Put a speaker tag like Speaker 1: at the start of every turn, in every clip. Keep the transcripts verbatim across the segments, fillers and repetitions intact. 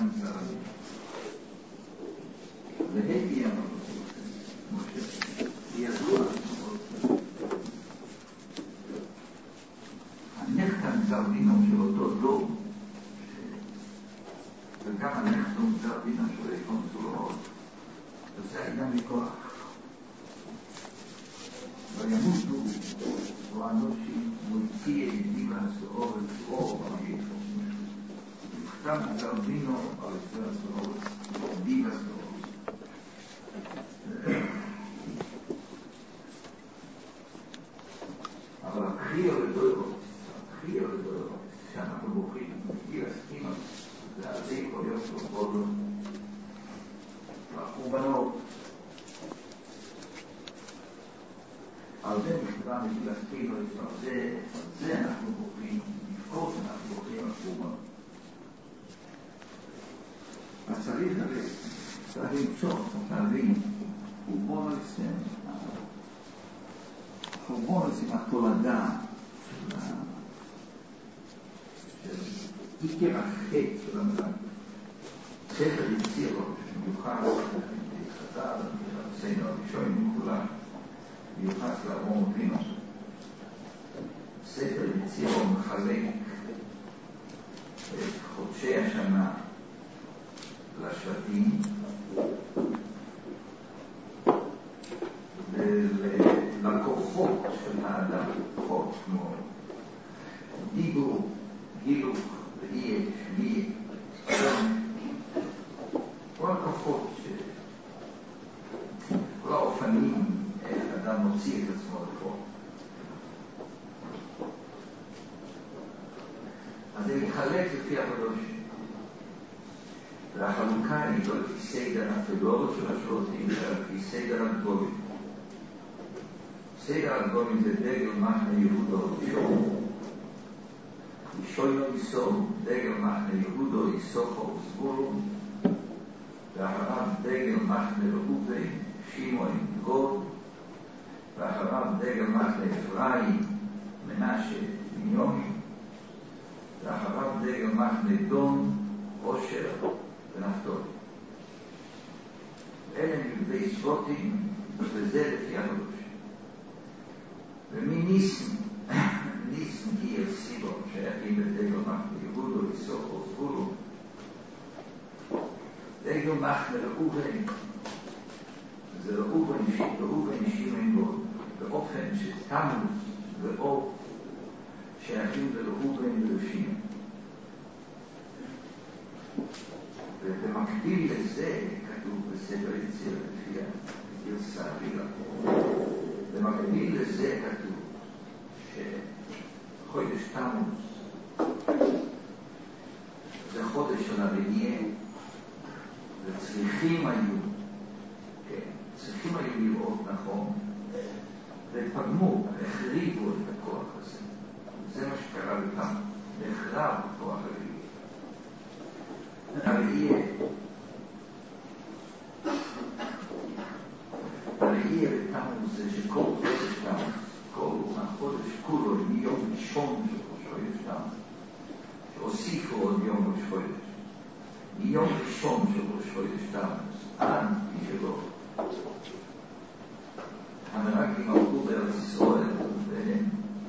Speaker 1: המזרעי. והייתי אמר משה, ידוע הנכת המזרעינו של אותו דור, וגם הנכת המזרעינו של איקון צורות, וזה היה מכוח. וימותו ואנושים מויציע דיבס אורץ אור ויפו. נכתם מזרעינו על אצלס אורץ דיבס אורץ. אבל הבחיר לדורות, הבחיר לדורות, שאנחנו בוחרים, בגיל הסכימה, זה עדי כל יוסף בודו, והחורבנות, על זה נכתבה בגיל הסכימה, זה, זה אנחנו בוחרים, לפקוט אנחנו בוחרים על חורבנות. אז צריך הרי, צריך למצוא, להבין, חורבנות זה, חורבנות זה התולדה של עיקר החטא של המלאק. ספר יצירו, שמיוחד חז"ל, ספר הראשון מכולם, מיוחד לאברהם אבינו. ספר יצירו מחלק את חודשי השנה לשבטים ולכוחות של האדם, כוחות כמו דיבור, גילוך, ראייה, שמיעה, כל הכוחות, כל האופנים, איך אדם מוציא את עצמו לפעול. אז זה מתחלק לפי הקדושים. והחלוקה היא לא לפי סדר הפעולות של השבטים, אלא לפי סדר הגדולים. סדר הגדולים זה דגל מחנה יהודה ראשון. שוינו יסוד, דגל מחנה יהודו, יסופו וסבולון, ואחריו דגל מחנה ראובן, שמעון, גוד, ואחריו דגל מחנה אפרים, מנשה, בנימין, ואחריו דגל מחנה דון, אושר ונפתולי. אלה מבדי שבטים, וזה לפי הקדושים. ומניסים, ניסים כי יפסידו, שייכים לדגל מחנה יהודו, יסופו וסבולון. דגל מחנה ראובן, זה ראובן, ראובן שמעון גוד, באופן שתמוז ואור שייכים לראובן ולשמעון. ובמקביל לזה כתוב בספר יצירה לפי הגרסה הראשונה. במקביל לזה כתוב שחודש תמוז זה חודש של הראייה, וצריכים היו, כן, צריכים היו לראות נכון, ופגמו, החריבו את הכוח הזה. זה מה שקרה לכם, והחרב הכוח הראייה. הראייה, הראייה בתמוז זה שכל חודש תמוז, כל החודש כולו, מיום ראשון של חודש תמוז, שהוסיפו עוד יום ראש חודש. מיום ראשון של ראש חודש תמוז, עד שלו. המרגלים עברו בארץ ישראל, והם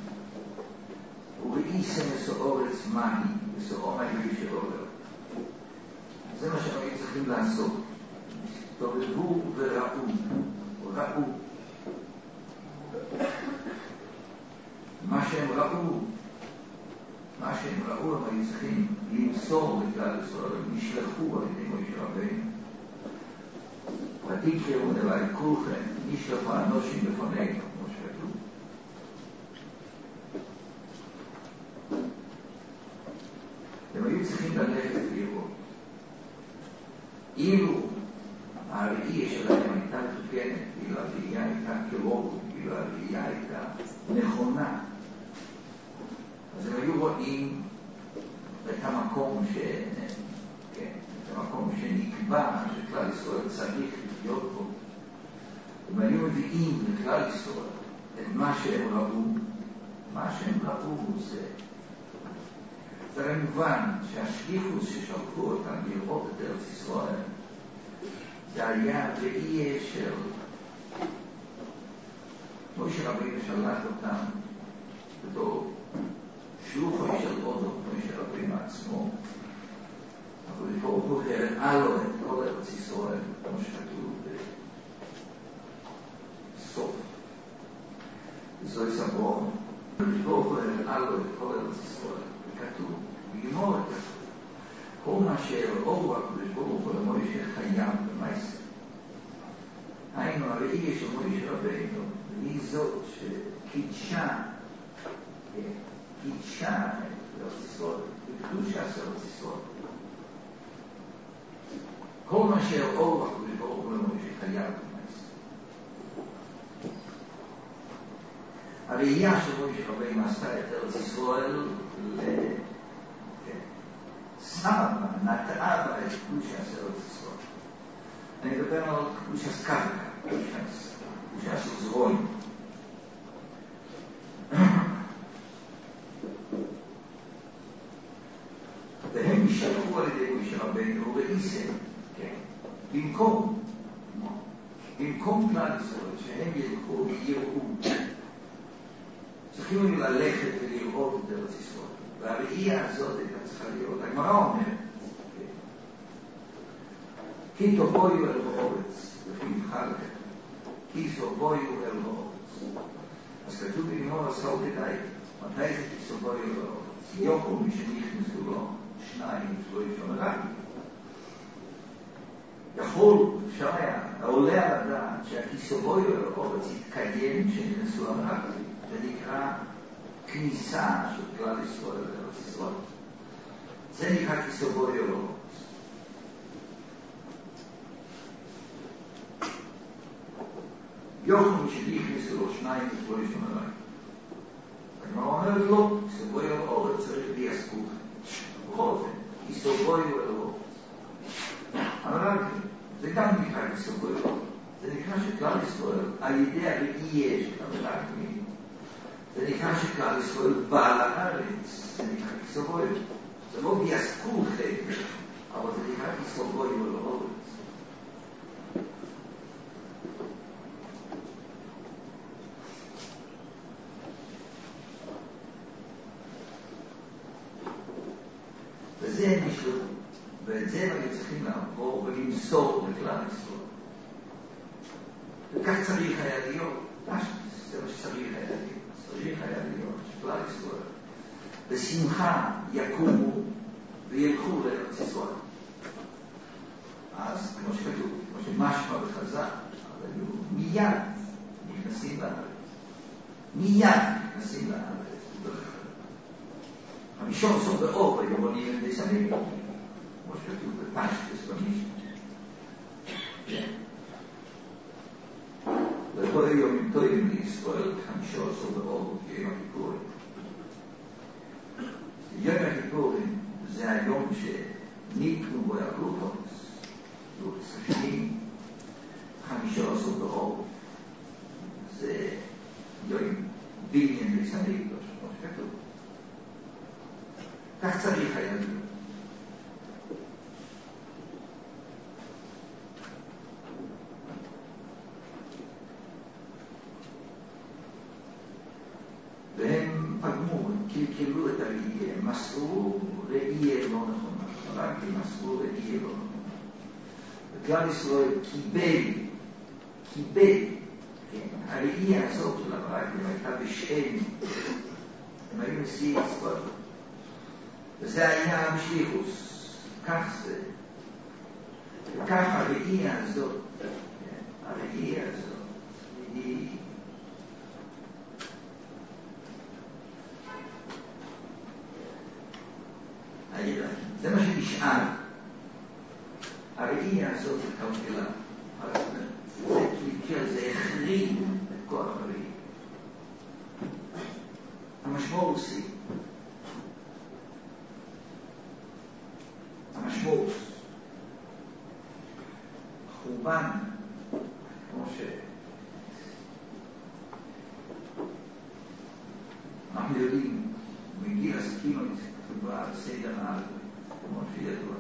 Speaker 1: וראיסם מסעורץ מהי, מסעור מהי של עובר. זה מה שהם היו צריכים לעשות. תובבו וראו, ראו. מה שהם ראו, מה שהם ראו הם היו צריכים למסור לכלל ישראל, הם נשלחו על ידי משה רבינו. ותקראו אליי כולכם, נשלחו אנושים בפנינו, כמו שכתוב. הם היו צריכים ללכת לראות. אילו הראייה שלהם הייתה תוקנת, אילו הראייה הייתה כרוב, אילו הראייה הייתה נכונה, אז הם היו רואים את המקום ש... כן, את המקום שנקבע שכלל ישראל צריך להיות בו. הם היו מביאים לכלל ישראל את מה שהם ראו. מה שהם ראו זה זה הרי מובן שהשליחות ששלחו אותם לראות את ארץ ישראל זה היה ראייה של משה רבינו שלח אותם בתור שלוחו של אודו משה רבינו עצמו, אבל ברוך הוא הראה לו את כל ארץ ישראל כמו שכתוב בסוף זוהי סבור, ברוך הוא הראה לו את כל ארץ ישראל וכתוב בגמור את זה כל מה שהראו הקדוש ברוך הוא למשה חייב במעשה. היינו הראייה של משה רבינו היא זאת שקידשה קידשה את ארץ ישראל בקדושה של ארץ ישראל. כל מה שהראו הקדוש ברוך הוא למשה חייב במעשה. הראייה של משה רבינו עשתה את ארץ ישראל שמה בה, נטעה בה את קדושה של ארץ ישראל. אני מדבר על קדושה קרקע, קדושה של זרועים. והם נשלחו על ידי משה רבינו ראיסם, כן, במקום, במקום כלל ישראל, שהם ילכו ויראו. צריכים ללכת ולראות את ארץ ישראל. והראייה הזאת הייתה צריכה להיות, הגמרא אומרת, כי תבואו אל הארץ, לפי חלק, כי תבואו אל הארץ. אז כתוב בגמרא עשו כדאי, מתי זה כי תבואו אל הארץ? יוכו מי שנכנסו לו, שניים, שלא ישון רק. יכול, שהיה, העולה על הדעת, שהכיסובו אל הארץ יתקיים כשנכנסו רק. זה נקרא כניסה של כלל ישראל לארץ ישראל. זה נקרא כיסובו אל הארץ. יוכם שנכנסו לו שניים ושלא ישון רק. הגמרא אומרת לא, כיסובו אל הארץ צריך להיעסקות. בכל אופן, כיסובו אל הארץ. אבל זה גם נקרא כיסובו אל הארץ. זה נקרא שכלל ישראל על ידי הראייה של המלאכים. זה נקרא שכלל ישראל בא לארץ, זה נקרא כיסובוי. זה לא ביעסקו חלק, אבל זה נקרא כיסובוי ולארץ. וזה הם נשלחו, ואת זה הם צריכים לעבור ולמסור לכלל ישראל. וכך צריך היה להיות, זה מה שצריך היה להיות. צריך היה להיות שכלל ישראל בשמחה יקומו וילכו לארץ ישראל. אז כמו שכתוב, כמו שמשמע בחז"ל, אז היו מיד נכנסים לארץ. מיד נכנסים לארץ. הראשון סוף באור ויומונים הם דשמים, כמו שכתוב בפשטוס במשנה. וכל היום טועים לישראל חמישה עשר באור יום הכיפורים. יום הכיפורים זה היום שניתנו בו הגלוקות, זאת שנים, חמישה עשר באור. זה יום בניין וסניק, כמו שכתוב. כך צריך היה להיות. והם פגמו, הם קלקלו את הראייה, הם מסרו ראייה לא נכונה, רק הם מסרו ראייה לא נכונה. וכלל ישראל קיבל, קיבל, כן, הראייה הזאת של הברקים הייתה בשם, הם היו נשיא ישראל. וזה היה המשליחוס, כך זה. וכך הראייה הזאת, הראייה הזאת, היא זה מה שנשאר. הראייה הזאת היא כלכלה. זה קלקל, זה החריג את כוח הראייה. המשמעות היא המשמעות חורבן, כמו ש אנחנו יודעים, מגיל הסכימה מדובר סדר א', כמו שידוע.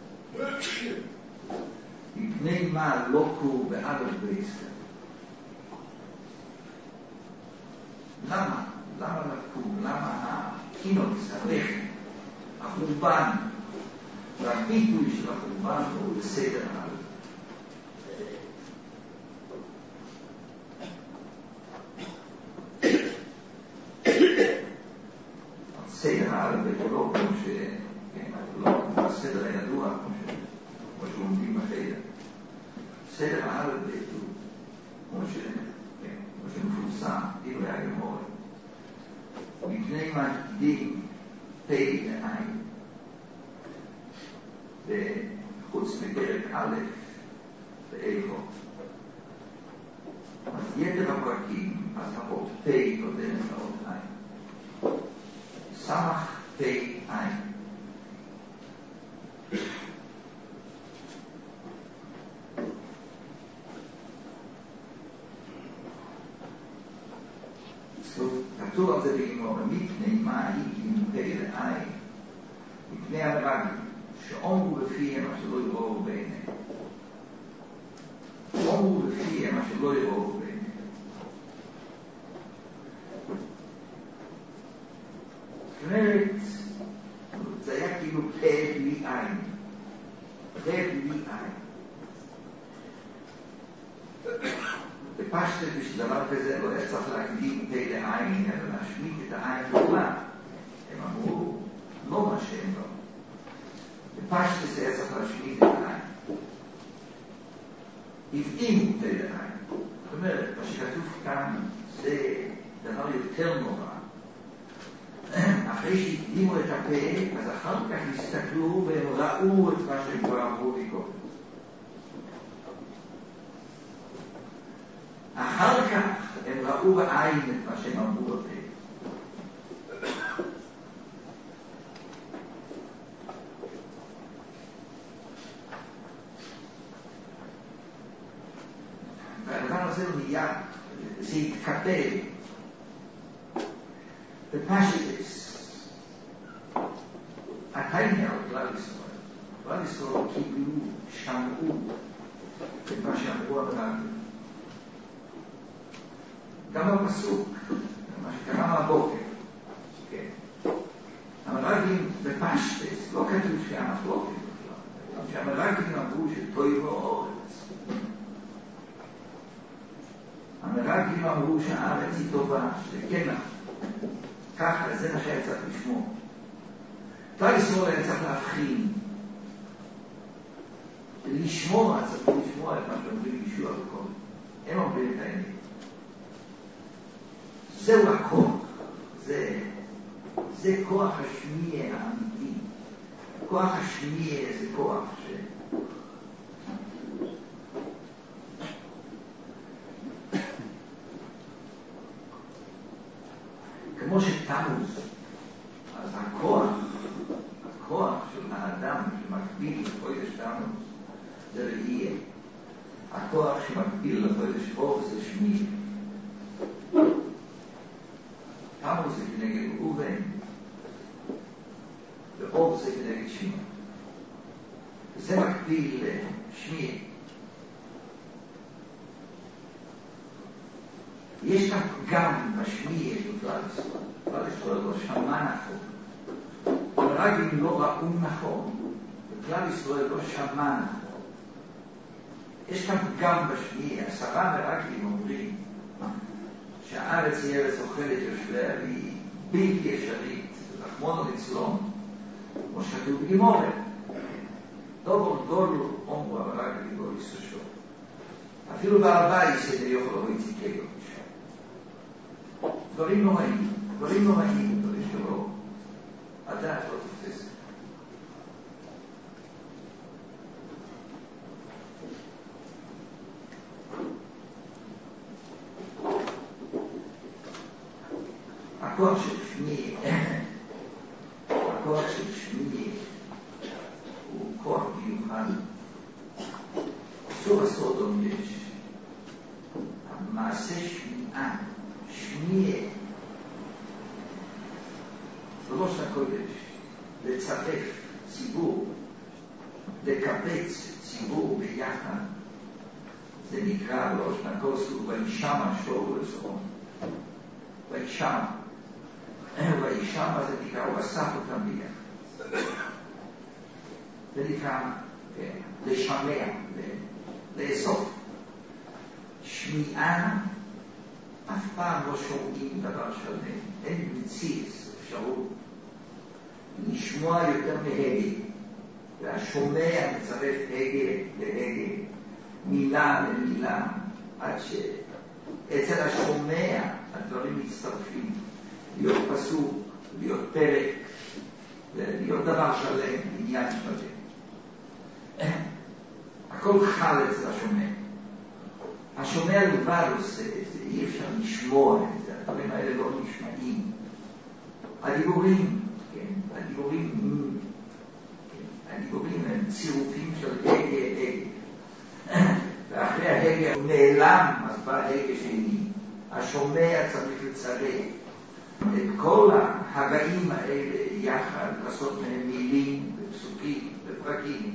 Speaker 1: מפני מה לא קור באלף בעשר? למה? למה לקור? למה הכינוס, הלחם, החורבן, והביטוי של החורבן הוא בסדר א'. סדר א' ולא כמו ש... כן, לא כמו הסדר הידוע, כמו שלומדים בחדר. סדר א' ולא כמו ש... כמו שמפורסם, דברי הגמרא. מפני מעתידים פה לעין. וחוץ מפרק א' ואיכו. אז יתר הפרקים, אז האות פה קודמת לאות עין. סמך פה עין. כתוב על זה בגמרא, מפני מה הקים פה לעין? מפני המרגלים, שאומרו בפיהם אשר לא יראו בעיניהם. אומרו בפיהם אשר לא יראו בעיניהם. זאת אומרת, זה היה כאילו פה בלי עין. פה בלי עין. בפשטות בשביל דבר כזה לא היה צריך להקדים פה לעין, אלא להשמיט את העין בכלל. הם אמרו, לא מה שהם לא. בפשטות זה היה צריך להשמיט את העין. הבדימו פה לעין. זאת אומרת, מה שכתוב כאן זה דבר יותר נורא. אחרי שהקדימו את הפה, אז אחר כך הסתכלו והם ראו את מה שהם כבר אמרו מקודם. אחר כך הם ראו בעין את מה שהם אמרו בפה. והדבר הזה הוא נהיה, זה התקפל. בפשטס, הטיימר על כלל ישראל. כלל ישראל קיבלו, שמעו את מה שאמרו המרגלים. גם בפסוק, מה שקרה מהבוקר, כן. המרגלים בפשטס, לא כתוב שהמחלוקת בכלל, שהמרגלים אמרו שטוב האורץ. המרגלים אמרו שהארץ היא טובה, שזה כן נכון. ככה, זה מה שהיה צריך לשמוע. כלל ישראל היה צריך להבחין. לשמוע, צריך לשמוע את מה שאומרים ישוע וכל. הם אומרים את האמת. זהו הכוח, זה, זה כוח השמיע האמיתי. כוח השמיע זה כוח ש... כמו שתמוז, אז הכוח, הכוח של האדם שמקביל לחודש תמוז זה ראייה. הכוח שמקביל לחודש אור זה שמיע. תמוז זה כנגד ראובן, ואור זה כנגד שמעון. וזה מקביל לשמיע. יש כאן פגם בשמיע של כלל ישראל. כלל ישראל לא שמע נכון. המרגלים לא ראו נכון, וכלל ישראל לא שמע נכון. יש כאן פגם בשמיע. עשרה מרגלים אומרים שהארץ היא ארץ אוכלת יושביה והיא בלתי אפשרית, רחמנא ליצלן, כמו שכתוב בגמרא. דובר גדול אומרו המרגלים לא יסושו. אפילו בעל בית זה יכול לבוא יציקגו. דברים נוראים, דברים נוראים, דברים שלא, הדעת לא תופס. הכוח של שמיע, הכוח של שמיע הוא כוח מיוחד. סור הסודום יש המעשה שמיעה, שמיע, זה לא של הקודש, לצרף ציבור, לקבץ ציבור ביחד, זה נקרא ראש נקוסו וישם השור ולסרון. וישם. וישם זה נקרא, הוא אסף אותם ביחד. זה נקרא לשמע, לאסוף. שמיעה, אף פעם לא שומעים דבר שלם. אין מציץ, אפשרות. לשמוע יותר מהגה. והשומע מצרף הגה להגה. מילה למילה, עד שאצל השומע הדברים מצטרפים, להיות פסוק, להיות פרק, להיות דבר שלם, עניין שלם. הכל חל אצל השומע. השומע לבד עושה את זה, אי אפשר לשמוע את זה, הדברים האלה לא נשמעים. הדיבורים, כן, הדיבורים, כן, הדיבורים הם צירופים של הגה, הגה. ואחרי ההגה הוא נעלם, אז בא ההגה שני. השומע צריך לצרף את כל ההגאים האלה יחד, לעשות מהם מילים ופסוקים ופרקים.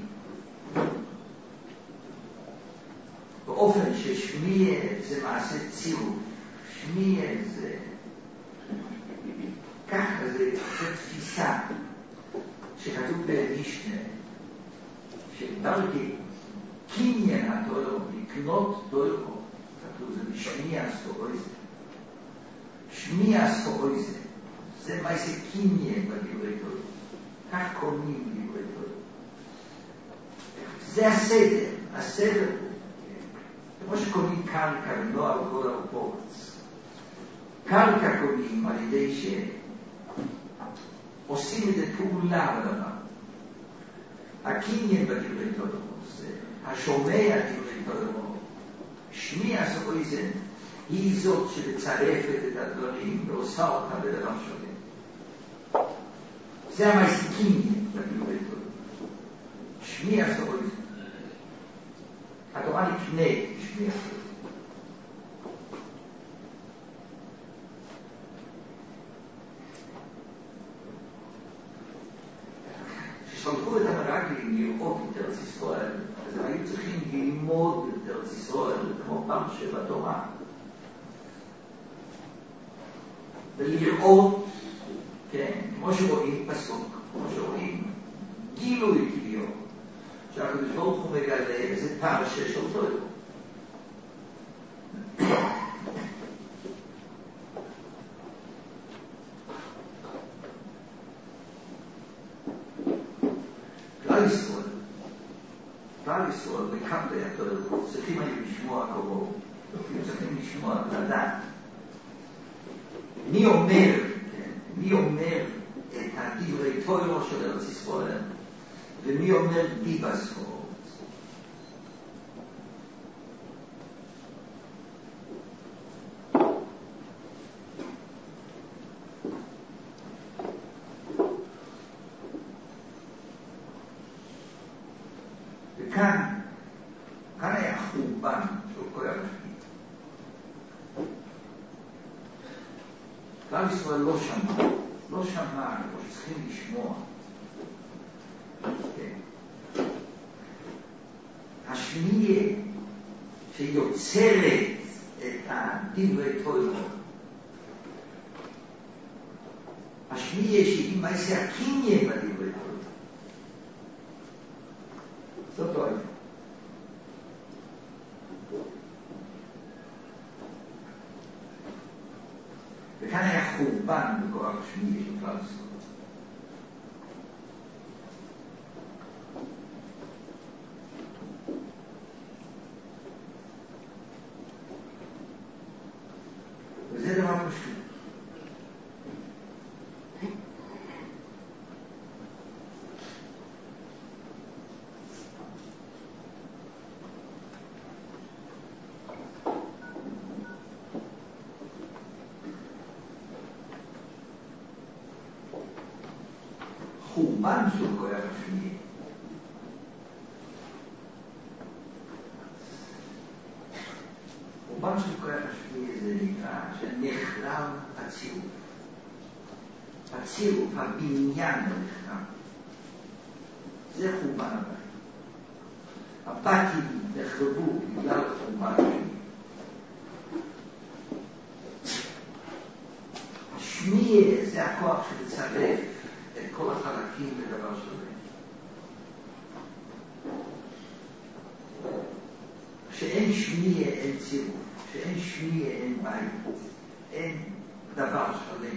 Speaker 1: באופן ששמיע זה מעשה צירוף. שמיע זה, ככה זה, זה תפיסה שכתוב במשנה, שדרכי קניין התוירו, לקנות תוירו, כתוב זה בשמיע סטורויזה. שמיע סטורויזה, זה מה זה קניין בדברי תוירו. כך קונים דברי תוירו. זה הסדר, הסדר הוא. כמו שקונים קרקע ונוער וכל הרפורץ. קרקע קונים על ידי שעושים את זה פעולה בדבר. הקניין בדברי תוירו. השומע דברי תוירו, שמיע סטורויזה, היא זאת שמצרפת את הדברים ועושה אותה בדבר שלם. זה המעסיקים בדברי תוירו. שמיע סטורויזה. התורה נקנית שמיע סטורויזה. כששלחו את המרגלים לראות את ארץ ישראל, אז הם היו צריכים ללמוד את ארץ ישראל כמו פרשה בתורה. ולראות, כן, כמו שרואים פסוק, כמו שרואים גילוי כביכול, שהקדוש ברוך הוא מגלה איזה פרשה של תוירו. כלל ישראל, כלל ישראל מקבלי התוירו, צריכים היו לשמוע קרוב, צריכים לשמוע, לדעת. מי אומר, כן, מי אומר את הדברי תוירו של ארץ ישראל, ומי אומר דיבס אורץ. וכאן, כאן היה חורבן של כל הרשמית. כלל ישראל לא שמע, לא שמע, לא צריכים לשמוע. השמיע שיוצרת את הדברי תוירו, השמיע שהיא מעשה הקניין בדברי תוירו, זאת אומרת. וכאן היה חורבן בכוח השמיע של כלל ישראל. וזה דבר פשוט. חורבן של כוח השמיע. חורבן של כוח השמיע זה נקרא שנחרב הצירוף. הצירוף, הבניין נחרב. זה חורבן הבית. הבתים נחרבו בגלל חורבן השני. השמיע זה הכוח שמצרף את כל החלקים לדבר שלהם. כשאין שמיע אין צירוף, כשאין שמיע אין בית, אין דבר שלם.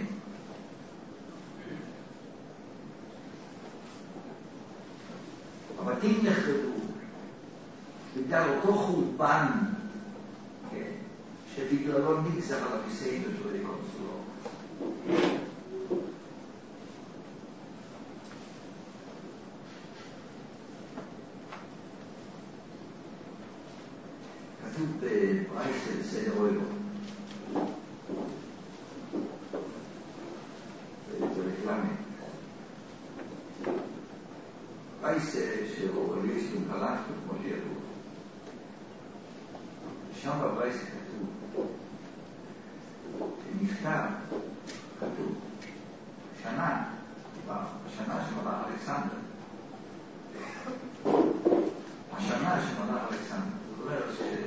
Speaker 1: הבתים נחרבו בגלל אותו חורבן, כן, שבגללו נגזר על הכיסאים ושל הקונסולור. כתוב ברייסל סדר אוילו ברקלמת רייסל שאוריסטום קלטו כמו שידעו שם ברייסל כתוב שנכתב כתוב שנה בשנה שמלך אלכסנדר השנה שמלך אלכסנדר זאת אומרת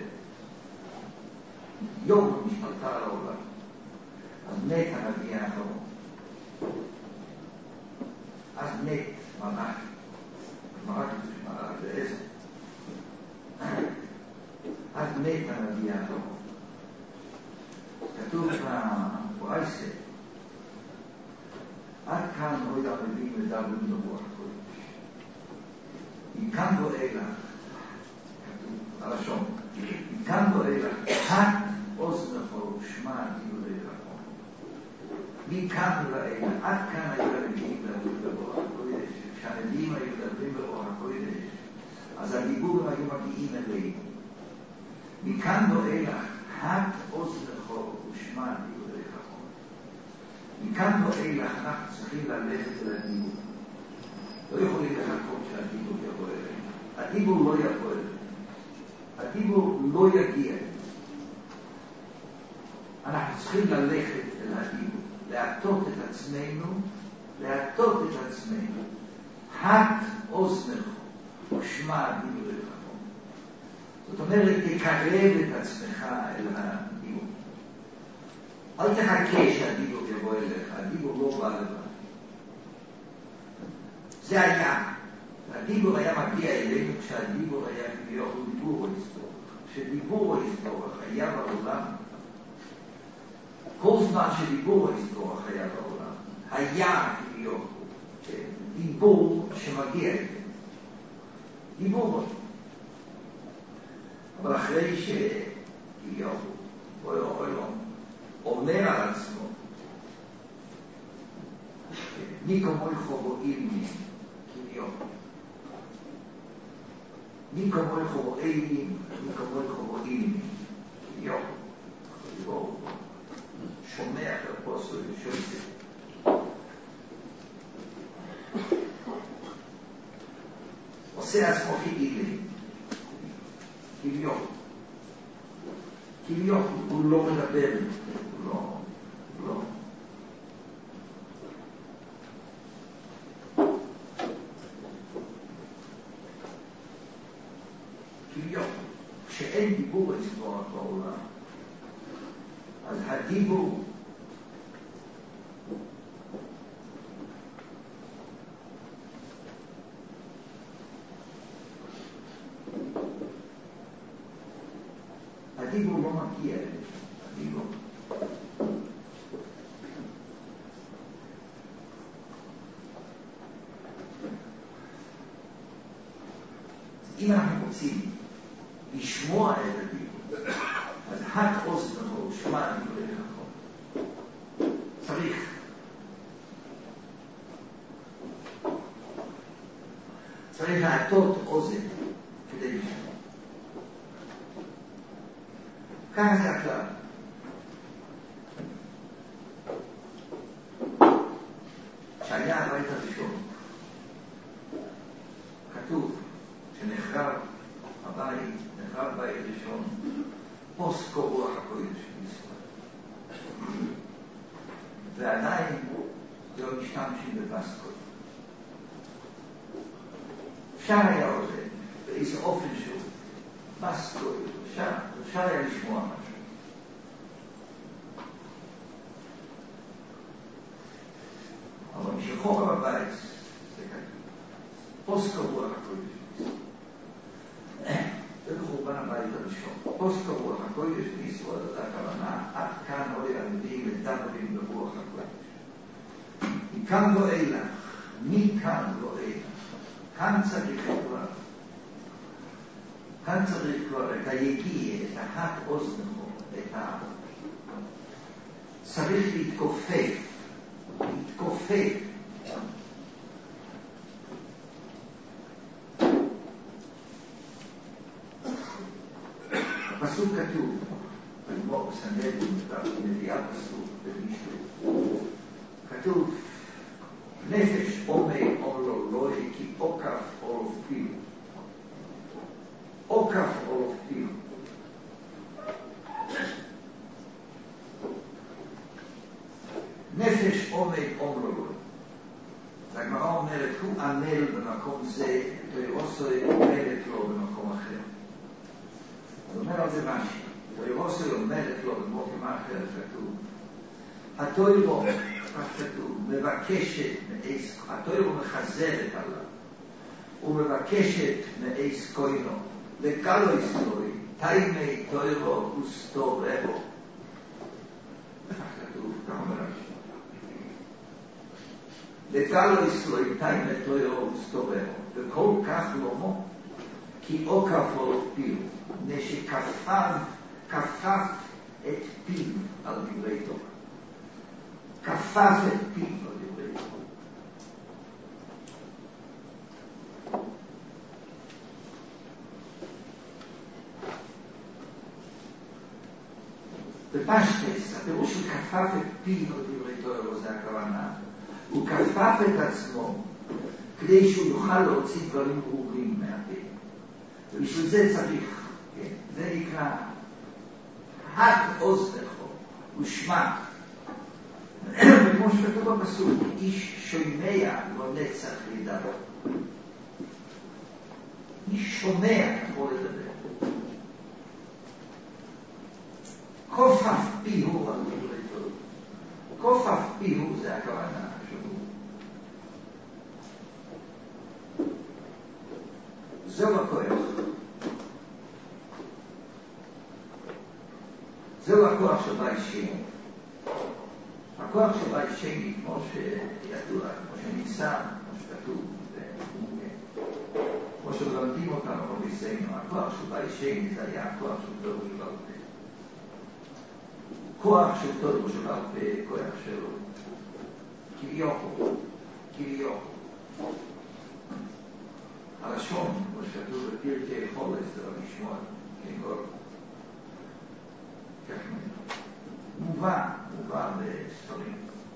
Speaker 1: שיום נשפלתה על העולם אז מת הנביא האחרון אז מת מלך מלך מלך בעשר אז מת הנביא האחרון כתוב ברייסה עד כאן עוד הנביאים מדברים ברוח הקודש מכאן ואילך כתוב הלשון מכאן ואילך עד אוזנך ושמע דיבורי רחום מכאן ואילך עד כאן היו הנביאים מדברים ברוח הקודש כשהנביאים היו מדברים ברוח הקודש אז הדיבורים היו מגיעים אלינו מכאן ואילך עד אוזנך ושמע דיבורי רחום מכאן ואילך אנחנו צריכים ללכת אל הדיבור לא יכולים לחכות שהדיבור יבוא אלינו הדיבור לא יבוא אלינו הדיבור לא יגיע אנחנו צריכים ללכת אל הדיבור להטות את עצמנו להטות את עצמנו הט אוזנך ושמע דיבורי רחום זאת אומרת תקרב את עצמך אל הדיבור אל תחכה שהדיבור יבוא אליך הדיבור לא בא לבד זה היה הדיבור היה מגיע אלינו כשהדיבור היה כביכול דיבור או היסטוריה כשדיבור או היסטוריה היה בעולם כל זמן שדיבור או היסטוריה היה בעולם היה כביכול דיבור שמגיע אלינו דיבור אבל אחרי שכביכול אוי אוי אוי אומר על עצמו מי כמוי חובואים כביכול מי כמוי חובואים מי כמוי חובואים כביכול שומע כפוסו ושומע עושה עצמו כביכול כביכול כביכול הוא לא מדבר הוא לא הוא לא כביכול כשאין דיבור היסטוריה בעולם אז הדיבור הדיבור לא מגיע הדיבור אם אנחנו רוצים לשמוע את הדיבור אז הט אוזנך ושמע דיבורי רחום צריך צריך להטות אוזן כדי לשמוע ככה זה הכלל שהיה הבית הראשון כתוב שנחרב הבית נחרב בית ראשון פוסקו רוח הקודש בישראל ועדיין לא משתמשים בפסקות אפשר היה עוזר, באיזה אופן שהוא, מסקוי, אפשר, אפשר היה לשמוע משהו. אבל משחור בבית, זה כתוב, פוסט קבוע הקודש. זה בחורבן הבית הראשון. פוסט קבוע הקודש בישראל, זה הכוונה, עד כאן אוי עמדים ודברים ברוח הקודש. מכאן לא אילך, מכאן לא אילך. כאן צריך כבר, כאן צריך כבר את היגיע, את ההק אוזנכו, את ה... צריך להתכופף, להתכופף. הפסוק כתוב, בגמור בסנהדרין, מביאה פסוק במישהו, כתוב, נפש עומד עולו לא כי עוקף עולו פיו. עוקף עולו פיו. נפש עומד עולו לא. הגמרא אומרת, הוא עמל במקום זה, תוירוסוי עומדת לו במקום אחר. אז אומר על זה משהו. תוירוסוי עומדת לו במקום אחר, כתוב. התוירו, כך כתוב, מבקשת מאיס, התוירו מחזרת עליו, ומבקשת מאיס קוינו, לגלו יסטוי, תאימי תוירו וסטוררו. כך כתוב, כך אומר השם. לגלו יסטוי, תאימי תוירו וסטוררו, וכל כך לומו, כי עוקף עולו פיו, נשכפף, כפף את פיו על דברי תורה. כפף את פיו על דברי תורה. בפשטס, הפירוש של כפף את פיו על דברי תורה, זה הכוונה. הוא כפף את עצמו כדי שהוא יוכל להוציא דברים ברורים מהפה. ובשביל זה צריך, כן, זה נקרא הק אוזנכו ושמע. וכמו שכתוב בפסוק, איש שומע לא נצח לדבר. איש שומע יכול לדבר. כופף פיהו על דברי תורה. כופף פיהו זה הכוונה שלו. זהו הכוח. זהו הכוח של בית שני. הכוח של בית שני, כמו שידוע, כמו שניסה, כמו שכתוב, כמו שלמדים אותנו בביסנו, הכוח של בית שני זה היה הכוח של תורו של בעל פה. כוח של תורו של בעל פה, כוח של כביכול, כביכול. הלשון, כמו שכתוב בפרקי חולס, זה רבי שמואל, כגול. כך מובן, מובן בספרים.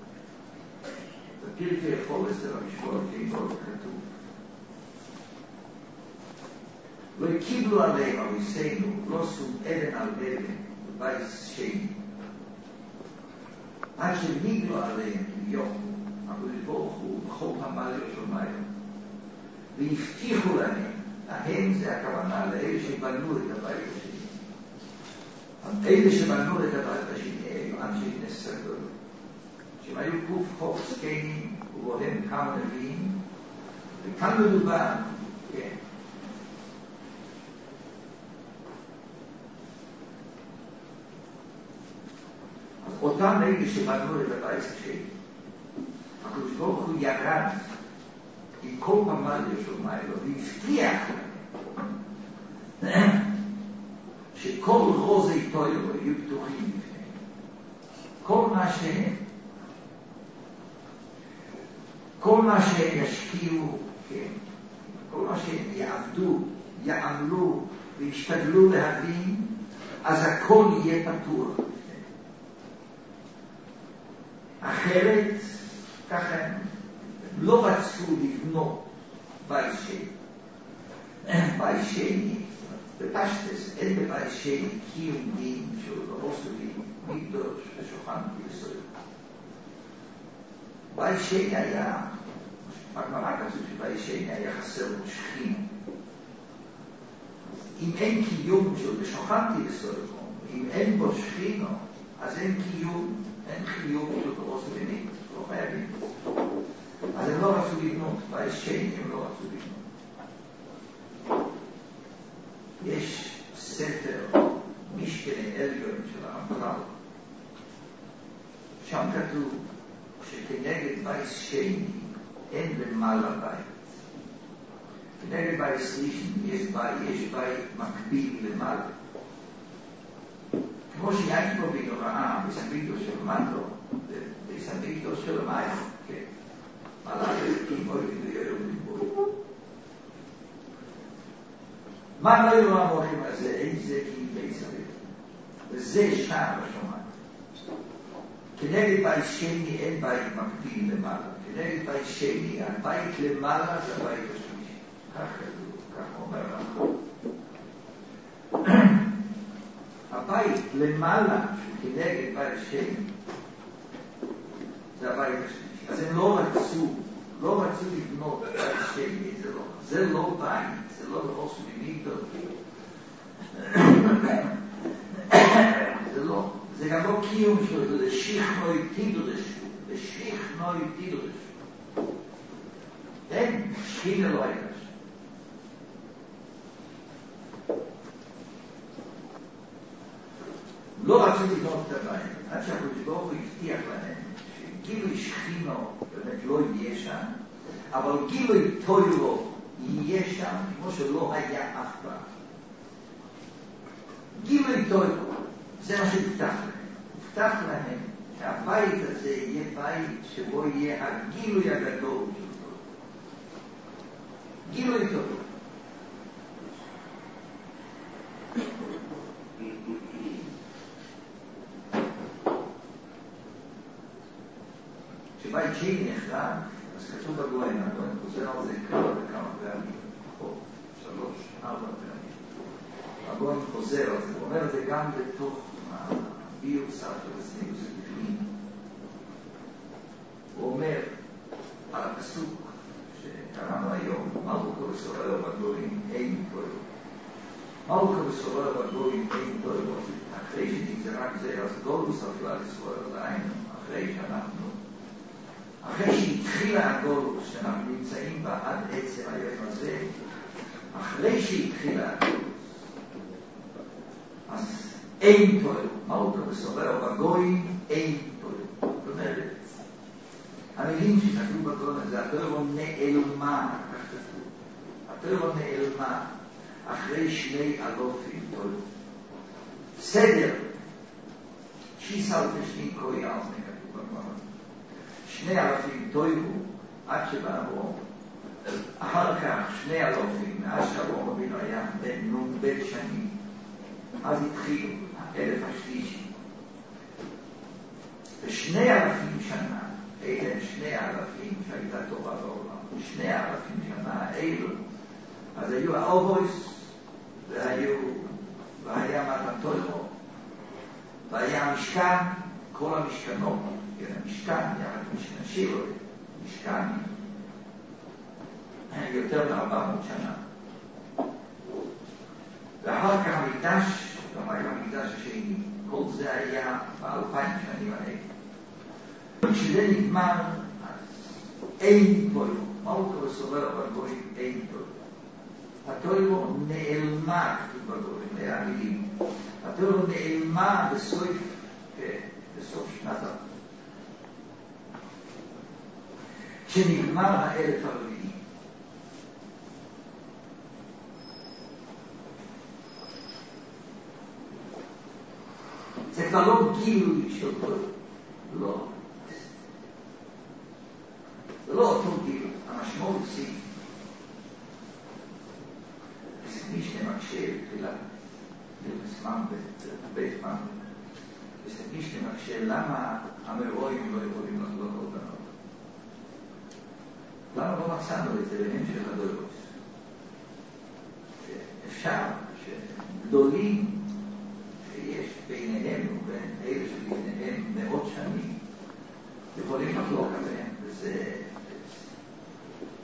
Speaker 1: בפרקי חולס, זה רבי שמואל, כגול כתוב. לא קיבלו עליהם אביסנו, לא שום אבן על אבן, בבית שני. עד שניגלו עליהם כביכול, אבל ברוך הוא בכל המעלה של מים. והבטיחו להם, להם זה הכוונה לאלה שבנו את הבית השני. אלה שבנו את הבית השני, אלו אנשי נסגר, שהם היו גוף חוק סקנים, ובוהם כמה נביאים, וכאן מדובר, כן. אז אותם אלה שבנו את הבית השני, הקדוש ברוך הוא ירד, עם כל ממד של מיילו, והבטיח להם שכל רוזי תוירו יהיו פתוחים בפניהם. כל מה שהם, כל מה שהם ישקיעו, כן, כל מה שהם יעבדו, יעמלו וישתדלו להבין, אז הכל יהיה פתוח בפניהם. אחרת, ככה לא רצו לבנות בית שני. בית שני, בפשטס, אין בבית שני קיום דין של רבוסובי, מקדוש ושולחן בישראל. בית שני היה בגמרא כתוב שבשני היה חסר לו שכינה. אם אין קיום של ושוכנתי בסולומון, אם אין בו שכינה, אז אין קיום, אין חיוב של ברוס ובנית, לא חייבים. אז הם לא רצו לבנות, בשני הם לא רצו לבנות. יש ספר משכני עליון של הרמח"ל, שם כתוב שכנגד בית שני אין למעלה בית. כנגד בית שלישי יש בית, יש בית מקביל למעלה. כמו שיש פה בהוראה, בסבידו של מטו, בסבידו של מים, כן. מעלה אלוקים אוי ויוער ודיבור. מה לא יראו המורים הזה? איזה כי בית סביב. וזה שם בשומעת. כנגד בית שני אין בית מקביל למעלה. כנגד בית שני, הבית למעלה זה הבית השלישי. כך כתוב, כך אומר הרמח"ל. הבית למעלה, כנגד בית שני, זה הבית השלישי. אז הם לא רצו, לא רצו לבנות בית שני, זה לא, זה לא בית, זה לא ראש ומידו. זה לא, זה גם לא קיום שלו, זה לשכנוי תידרשו, לשכנוי תידרשו. אין, שכינה לא הייתה שם. לא רצו לבנות את הבית, עד שהקדוש ברוך הוא הבטיח להם שגילוי שכינה באמת לא יהיה שם, אבל גילוי תוירו יהיה שם כמו שלא היה אף פעם. גילוי תוירו, זה מה שהבטח להם. הבטח להם שהבית הזה יהיה בית שבו יהיה הגילוי הגדול של תוירו. גילוי תוירו. כשבית שני נחרב, אז כתוב בגויים, הגויים חוזר על זה כמה וכמה פעמים, פחות, שלוש, ארבע פעמים. הגויים חוזר על זה, הוא אומר את זה גם בתוך הביוסה של הסניוס בפנים. הוא אומר על הפסוק שקראנו היום, מלכו וסורר בגויים אין תוירו. מלכו וסורר בגויים אין תוירו. אחרי שנגזרה גזירה, אז גולוס אפלה לסורר לעין, אחרי שאנחנו אחרי שהתחילה הגולוס, שאנחנו נמצאים בה עד עצם היום הזה, אחרי שהתחילה הגולוס, אז אין תוירו, מלכו וסורר בגויים אין תוירו. זאת אומרת, המילים שכתוב בגויים הזה, התוירו נעלמה, כך כתוב. התוירו נעלמה אחרי שני אלופים תוירו. סדר, שיסל תשני קוי אלמי, כתוב בגויים. שני אלפים תוירו עד שבאו, אחר כך שני אלפים, מאז שאברהם אבינו היה בן נון בית שנים, אז התחילו האלף השלישי. ושני אלפים שנה, אלה שני אלפים שהייתה טובה בעולם, שני אלפים שנה אלו, אז היו האובויס, והיו, והיה מתן תוירו, והיה המשכן, כל המשכנות, המשכן, יחד משכן שירו, משכן יותר מ-ארבע מאות שנה. ואחר כך המקדש, גם היה המקדש השני, כל זה היה באלפיים שנים האלה. כשזה נגמר, אז אין תוירו, מלכו וסורר בגויים אין תוירו. התוירו נעלמה, כתוב בגויים, זה המילים. התוירו נעלמה בסוף, בסוף שנת הבא. כשנגמר האלף הרביעי. זה כבר לא גילוי של תוירו. לא. זה לא אותו גילוי. המשמעות היא מי שמקשה תחילה בזמן בית מן. מי שמקשה למה המאורים לא יכולים לחלוק אותנו. למה לא מצאנו את זה בהמשך הדורות? אפשר שגדולים שיש ביניהם ובין אלה שביניהם מאות שנים יכולים לחלוק עליהם, וזה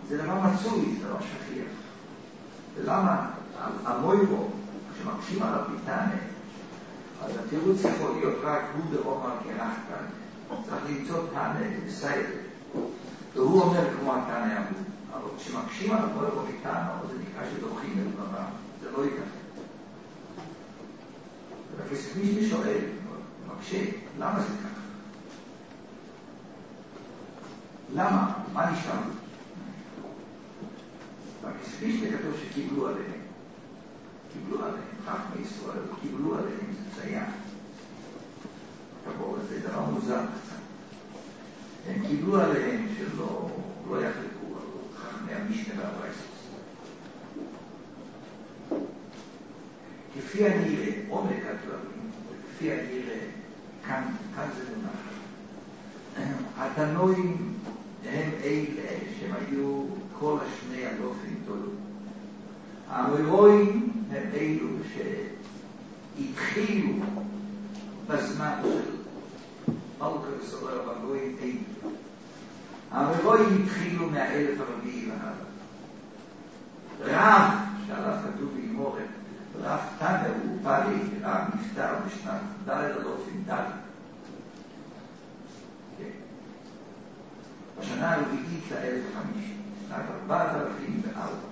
Speaker 1: זה דבר מצוי, זה דבר שכיח. ולמה המוירו, כשמקשים עליו ביטנה, אז התירוץ יכול להיות רק הוא דרומר כנחתן. צריך למצוא תנא בסייד. והוא אומר כמו התנא אמרו. אבל כשמקשים עליו מוירו ביטנה, זה נקרא שדוחים את דבר. זה לא ייתכן. וכסף מישהו שואל, מקשה, למה זה ככה? למה? מה נשאר? וכסף מישהו כתוב שקיבלו עליהם. קיבלו עליהם, חכמי ישראל, קיבלו עליהם, זה ציין. כבור, זה דבר מוזר קצת. הם קיבלו עליהם שלא לא יחלקו על חכמי המשנה והברייסוס. כפי הנראה, עומק הדברים, כפי הנראה, כאן, כאן זה מונח. התנועים הם אלה שהם היו כל השני הדופים תולו. המוירואים הם אלו שהתחילו בזמן של מלכות סולר והגויים אלו. המוירואים התחילו מהאלף הרביעי והלאה. רב, שעליו כתוב בגמורת, רב תנא הוא פאלי, רב נפטר בשנת ד' אלופים ד'. בשנה הרביעית לאלף וחמישים, שנת ארבעת אלפים וארבע.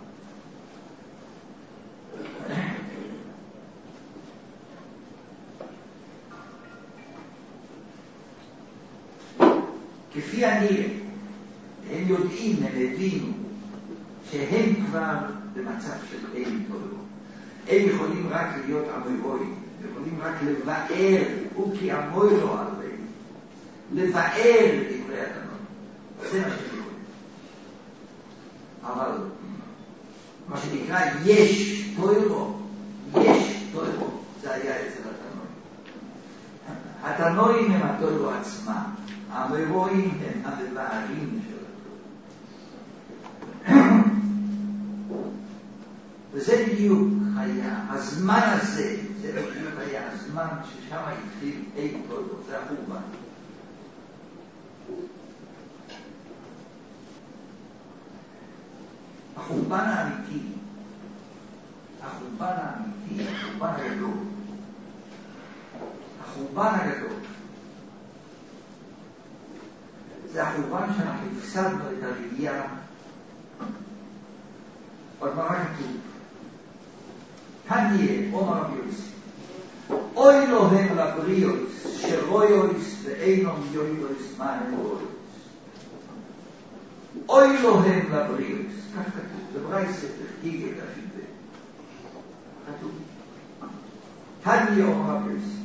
Speaker 1: כפי הנראה, הם יודעים, הם הבינו, שהם כבר במצב של אין תולו. הם יכולים רק להיות המוירואים, יכולים רק לבאר, הוא כי המוירו עליהם, לבאר דברי התנועים. זה מה שהם יכולים. אבל מה שנקרא יש תוירו, יש תוירו, זה היה אצל התנועים. התנועים הם התוירו עצמם, המוירואים הם המבארים של התוירו. וזה בדיוק היה, הזמן הזה, זה בדיוק היה הזמן ששם התחיל אין תוירו, זה החורבן. החורבן האמיתי, החורבן האמיתי, החורבן הגדול. החורבן הגדול. זה החורבן שאנחנו הפסדנו את הראייה. בגמרא כתוב, תניא, אומר רבי יוסי, אוי לו הם לבריאוס, שרויוס ואינום יויוס מה הם רויוס. אוי לו הם לבריאוס. כך כתוב, בברייסט תחתיג את החיבה. כתוב. תניא אומר רבי יוסי.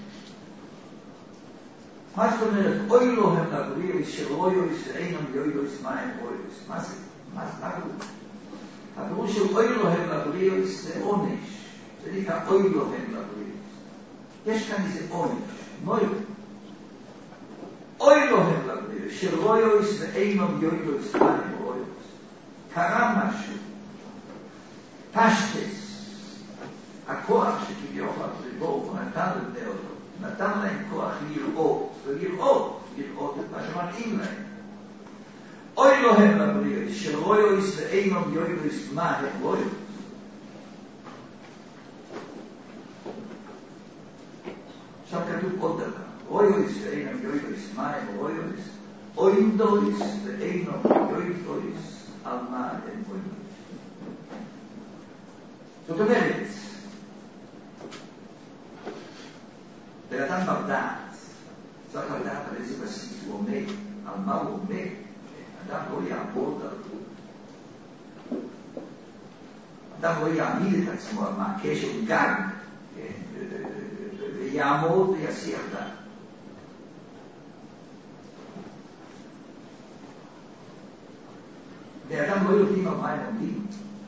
Speaker 1: מה זאת אומרת, אוי לו הם לבריאוס, שרויוס ואינום יויוס מה הם רויוס. מה זה? מה זה? מה כתוב? הפירוש של אוי לו הם לבריאוס זה עונש. זה נקרא אוי לו הם לבריאוס. יש כאן איזה עונש. נוי. אוי לו הם לבריאוס, שרויוס ואינום יויוס מה הם רויוס. קרה משהו. פשטס. הכוח שכביכול בו הוא נתן לבני אותו. נתן להם כוח לראות. ולראות. לראות את מה שמתאים להם. אוי לו הם לבריאוס, שרויוס ואינום יויוס מה הם רויוס. עכשיו כתוב עוד דבר. רויוס ואינום יויוס מה הם רויוס. אוינדויס ואינום יויוס על מה הם רויוס. זאת אומרת, באדם בר דעת, צריך לדעת על איזה בסיס הוא עומד, על מה הוא עומד. אדם לא יעמוד על זה. אדם לא יעמיד את עצמו על מעקה של גג, ויעמוד ויסיח דעת. ואדם לא יודעים על מה הם עומדים.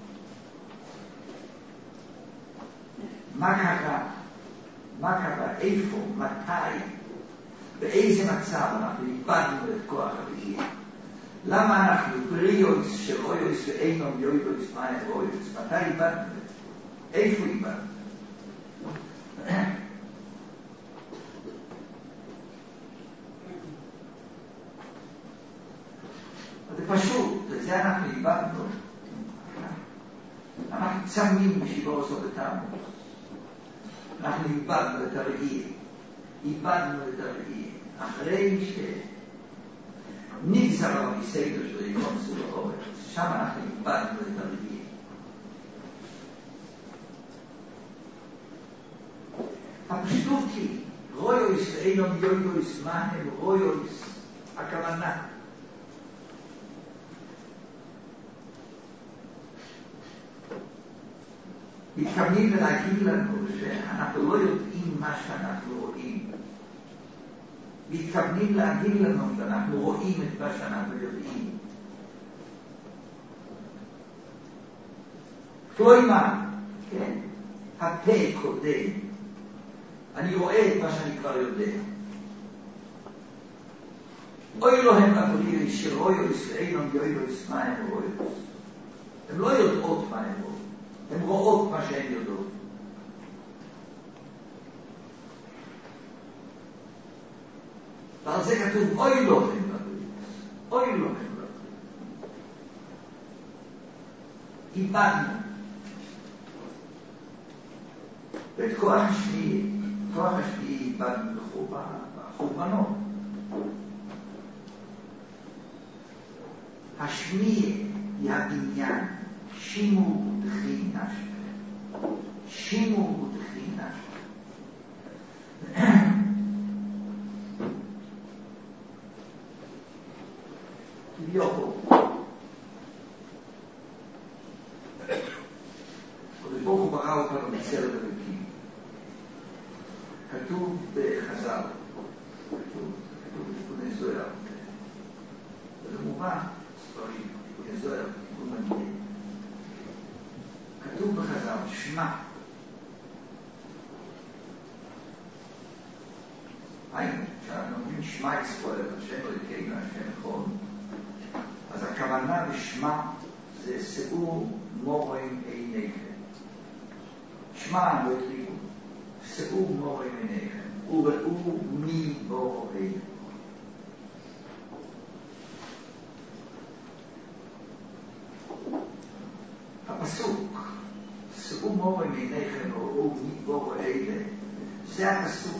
Speaker 1: מה קרה? מה קרה? איפה? מתי? באיזה מצב אנחנו איבדנו את כוח הראייה? למה אנחנו בריאוס שרויוס ואינום יויוס מה הם רויוס? מתי איבדנו? איפה איבדנו? זה פשוט, זה זה אנחנו איבדנו. אנחנו צמים בשבוע עשרה בתמוז. אנחנו איבדנו את הרגיעה. איבדנו את הרגיעה. אחרי שנגזר על מסדר של יקונסו באורץ, שם אנחנו איבדנו את הרגיעה. הפשטות היא, רויוס ואינום יויוס, מה הם רויוס? הכוונה. מתכוונים להגיד לנו שאנחנו לא יודעים מה שאנחנו רואים. מתכוונים להגיד לנו שאנחנו רואים את מה שאנחנו יודעים. כלומר, כן, הפה קודם. אני רואה את מה שאני כבר יודע. אוי לו הם לבריאים שרויוס ואינם יויוס, מה הם רויוס? הם לא יודעות מה הם רואים. הן רואות מה שהן יודעות. ועל זה כתוב, אוי לו הם לבריאים. אוי לו הם לבריאים. איבדנו. ואת כוח השביעי, כוח השביעי איבדנו בחורבנות. השמיע היא הבניין. שימו דחי נשפה. שימו דחי נשפה. כביכול. הקדוש ברוך הוא ברא אותנו מצלם אלוקים. כתוב בחז"ל, כתוב, כתוב בתיקוני זוהר. זה מובן, ספרים, תיקוני זוהר, תיקון מנהיג. כתוב בחז"ל, שמע. היינו, כשאנחנו אומרים שמע ישראל, השם אלוקינו, השם אחד, אז הכוונה בשמע זה שאו מורים עיניכם. שמע לא תראו, שאו מורים עיניכם, וראו מי בורא. הפסוק שאו מורים עיניכם וראו מי בורא אלה, זה הפסוק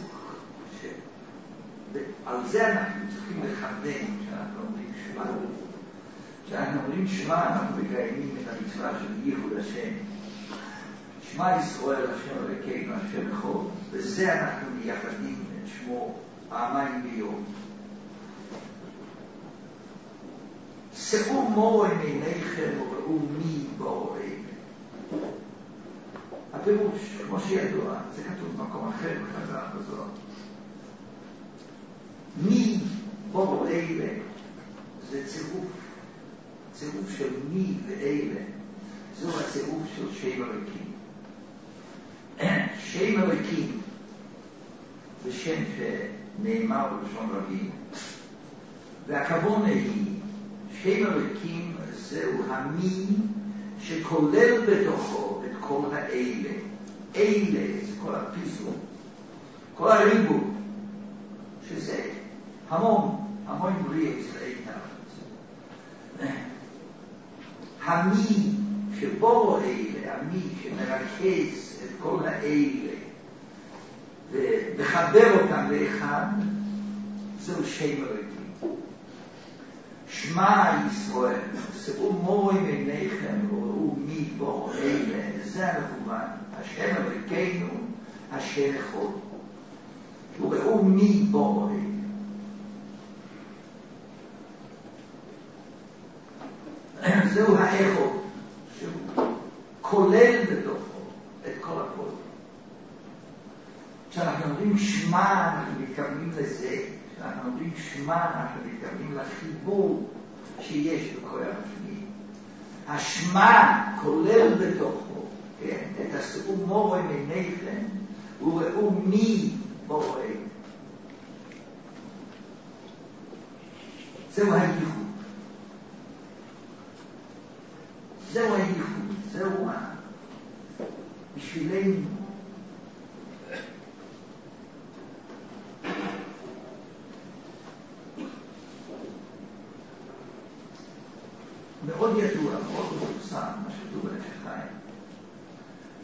Speaker 1: שעל זה אנחנו צריכים לכוון כשאנחנו אומרים שמע. כשאנחנו אומרים שמע אנחנו מקיימים את המצווה של ייחוד השם. שמע ישראל השם אלוקינו השם אחד, וזה אנחנו מייחדים את שמו פעמיים ביום. שאו מורים עיניכם וראו מי בורא. הפירוש, כמו שידוע, זה כתוב במקום אחר בחז"ל בזוהר. מי בורא אלה זה צירוף, צירוף של מי ואלה. זו הצירוף של שם אלוקים. שם אלוקים זה שם שנאמר בלשון רבים. והכוונה היא, שם אלוקים זהו המין שכולל בתוכו את כל האלה. אלה זה כל הפיזור, כל הריבוד, שזה המון, המון בריאה ישראל תארץ. המין שבו אלה, המין שמרכז את כל האלה ומחבר אותם לאחד, זהו שם אלוקים. שמע ישראל, שאו מורים עיניכם וראו מי בורא אלה, זה המכוון, השם אלוקינו, השם אחד. וראו מי בורא. זהו האחד, שהוא כולל בתוכו את כל הכל. כשאנחנו אומרים שמע, אנחנו מתכוונים לזה. כשאנחנו אומרים שמע, אנחנו מתכוונים לחיבור שיש בכוח השני. השמע כולל בתוכו, כן, את השאו מורים עיניכם וראו מי בורא. זהו הייחוד. זהו הייחוד, זהו בשבילנו. מאוד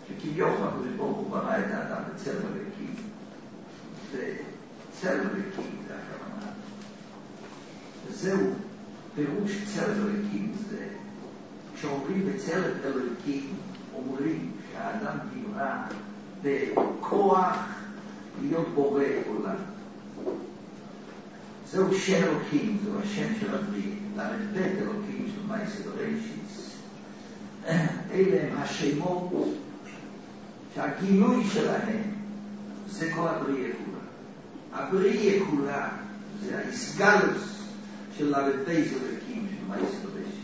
Speaker 1: שכביכול הקדוש ברוך הוא ברא את האדם בצלם אלוקים. זה צלם אלוקים, זה הכוונה. וזהו, פירוש צלם אלוקים זה, כשאומרים בצלם אלוקים, אומרים שהאדם נברא בכוח להיות בורא עולם. זהו שם אלוקים, זהו השם של הבריאה, למד בית אלוקים של מייסר בראשית. אלה הם השמות שהגילוי שלהם זה כל הבריאה כולה. הבריאה כולה זה האסגלוס של למד בית אלוקים של מייסר בראשית.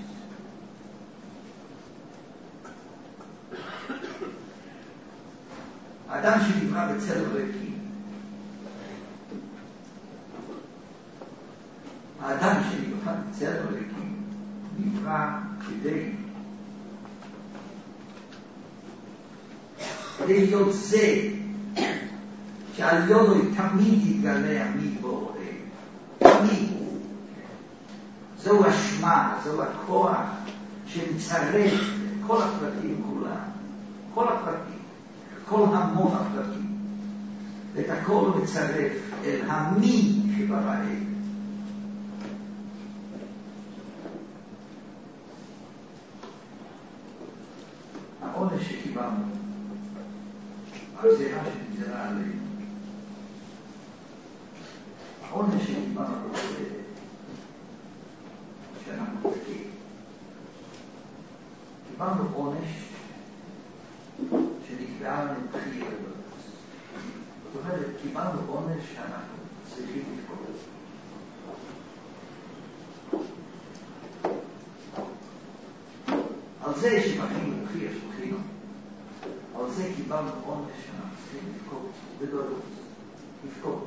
Speaker 1: האדם שנברא בצלם אלוקים, האדם שנברא בצלם אלוקים נברא כדי כדי להיות זה שעל ידו תמיד יתגלה מי בורא, תמיד. זהו השמה, זהו הכוח שמצרף כל הפרטים כולם, כל הפרטים, כל המון הפרטים, ואת הכל מצרף אל המי שברא. העונש שקיבלנו, הגזירה שנגזרה עלינו, העונש שקיבלנו זה שאנחנו חוטאים. קיבלנו עונש שנקבעה לנו בחירה. זאת אומרת, קיבלנו עונש שאנחנו צריכים לפעול. על זה שמחינו בחירה שמחינו, על זה קיבלנו עונש שאנחנו צריכים לפעול בגדולות, לפעול.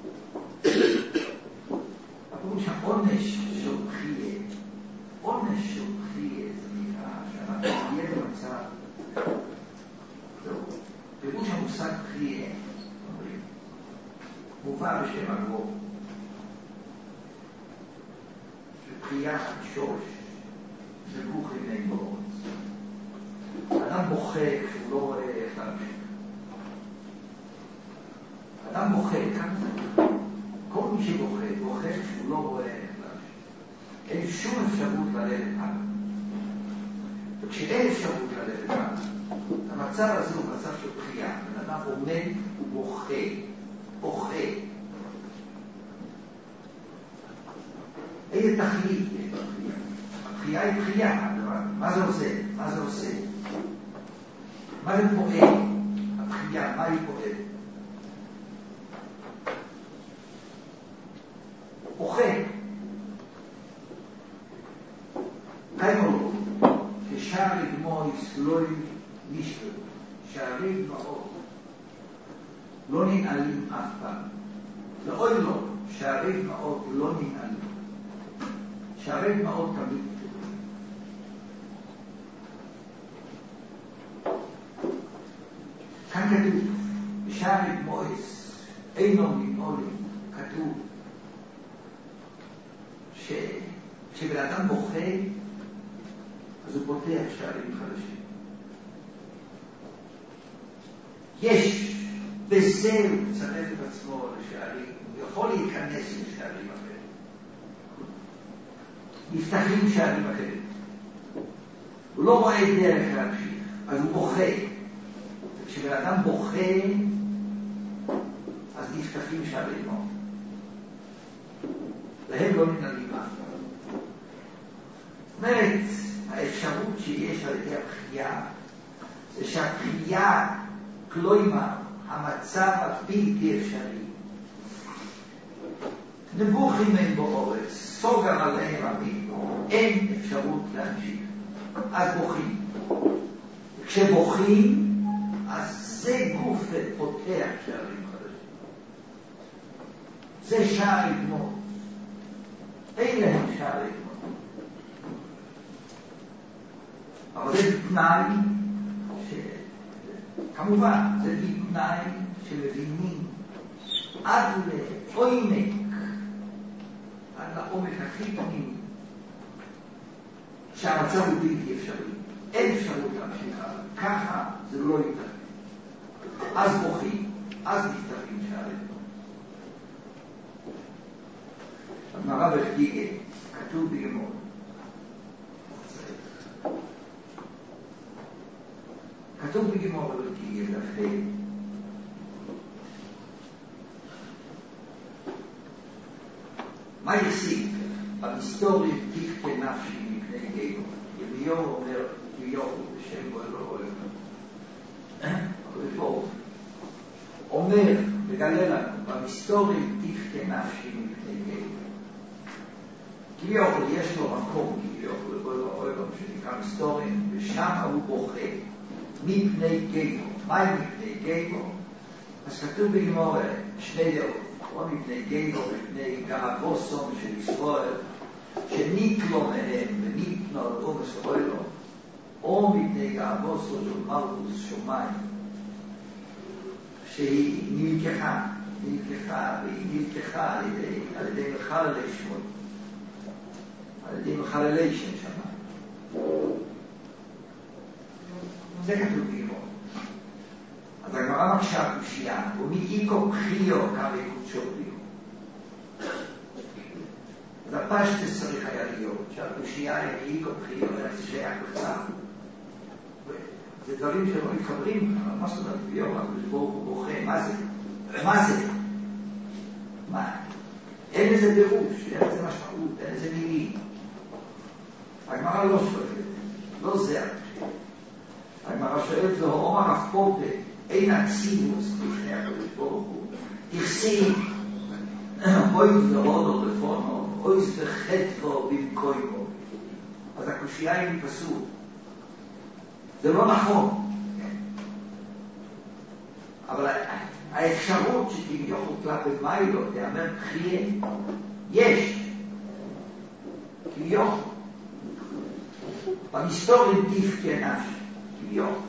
Speaker 1: הפירוש העונש של בחירה, עונש של בחירה זה נקרא שאנחנו נהיה במצב, פירוש המושג בחירה, מובא בשם הגבור, שבחייה שוש, זכוך ימי בורות. האדם בוכה כשהוא לא רואה איך להמשיך. האדם בוכה, כאן זה. כל מי שבוכה, בוכה כשהוא לא רואה איך להמשיך. אין שום אפשרות ללדת הלאה. וכשאין אפשרות ללדת הלאה, המצב הזה הוא מצב של בחייה. האדם עומד ובוכה, בוכה. איזה תכלית יש בבחייה? הבחייה היא בחייה. מה זה עושה? מה זה עושה? מה זה פועל? הבחייה, מה היא פועל? בוכה. קיימו לו, כשערי דמוי סלוי נשאר, שערי דמעות לא ננעלים אף פעם. ואוי לו, שערי דמעות לא ננעלים. שערי דמעות תמיד. כאן כתוב, בשערי דמועס, אינו ננעולים, כתוב, כשבן אדם בוכה, אז הוא פותח שערים חדשים. יש בזה הוא מצרף את עצמו לשערים, הוא יכול להיכנס לשערים אחרים. נפתחים שערים אחרים. הוא לא רואה דרך להמשיך, אז הוא בוכה. וכשבן אדם בוכה, אז נפתחים שערים מאוד. והם לא ננעלים אף. זאת אומרת, האפשרות שיש על ידי הבחייה, זה שהבחייה, כלומר, המצב הבלתי אפשרי. נבוכים הם באורץ, סוגר עליהם עמים, אין אפשרות להמשיך. אז בוכים. כשבוכים, אז זה גוף פותח שערים חדשים. זה שער לבנות. אין להם שער לבנות. אבל זה תנאי, כמובן, זה תנאי שמבינים עד לעומק, עד לעומק הכי פנימי, שהמצב הוא בלתי אפשרי. אין אפשרות להמשיך הלאה. ככה זה לא ייתכן. אז בוכים, אז נפתחים שערים. הגמרא בחגיגה, כתוב בגמרא. כתוב בגמרא בחגיגה, דף ה' מה יחסיק? במסתורי תפקה נפשי מפני גאו. ירמיהו אומר, ירמיהו בשם בו אלוהו אלוהו. אומר, מגלה לנו, במסתורי תפקה נפשי מפני גאו. כביכול יש לו מקום, כביכול אלוהו אלוהו שנקרא מסתורים, ושם הוא בוכה מפני גאו. מה מפני גאו? אז כתוב בגמרא שני דעות. או מפני גאו, מפני גאווסום של ישראל, שניטלו מהם וניתנו על אומס אוילו, או מפני גאווסום של מלכוס שמיים, שהיא נלקחה, נלקחה, והיא נלקחה על ידי, על ידי מחללי שמות, על ידי מחללי שם שמיים. זה כתוב בגמרא. אז הגמרא מקשה קושייה, ומאיקו בחיו כמה יקודשו בריאו. אז הפשטס צריך היה להיות, שהקושייה היא מאיקו בחיו, איך זה שייך בכלל. זה דברים שלא מתחברים, אבל מה זאת אומרת בריאו, הקדוש ברוך הוא בוכה, מה זה? מה זה? מה? אין איזה פירוש, אין איזה משמעות, אין איזה מילים. הגמרא לא שואלת, לא זה הקושייה. הגמרא שואלת לו, אומר הפופה, אין הציבוס לפני הקדוש ברוך הוא, תכסי אוי והודו לפונו, אוי וחטבו במקוימו. אז הקושייה היא מפסוק. זה לא נכון. אבל האפשרות שתמיוכו כלפי מיילו, תאמר בחייה, יש. תמיוכו. במסתורים תפקה נפשי. תמיוכו.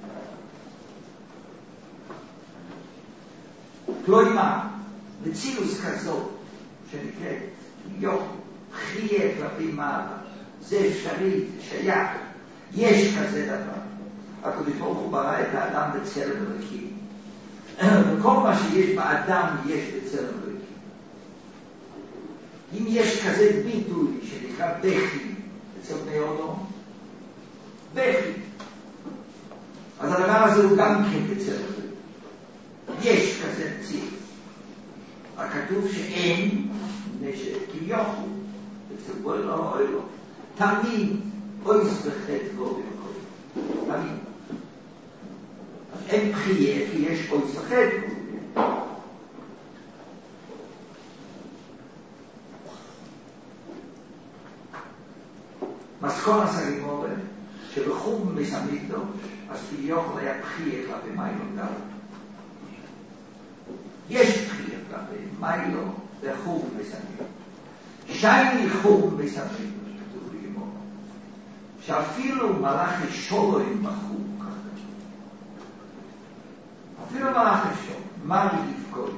Speaker 1: כלומר, מציאוס כזאת שנקראת יום, חיה כלפי מעלה, זה אפשרי, זה שייך, יש כזה דבר. הקדוש ברוך הוא ברא את האדם בצלם אלוקים. וכל מה שיש באדם יש בצלם אלוקים. אם יש כזה ביטוי שנקרא בכי אצל בני אדם, בכי, אז הדבר הזה הוא גם כן בצלם אלוקים. יש כזה מציאות. הכתוב שאין נשק כביכול, אצל בו אלוהו אלוהו. תמיד אוי וחטא בו במקום. תמיד. אז אין בחייה כי יש אוי וחטא בו. מסכון הסגמורה שבחום מסמיתו, אז כביכול היה בחייה כלפי מיילון דל. יש בחייה כלפי מיילו וחום מסמיתו. שייני חום מסמיתו, שכתוב בגמרא. שאפילו מלאכי שולוים בחו ככה. אפילו מלאכי שולוים, מה יפקודים?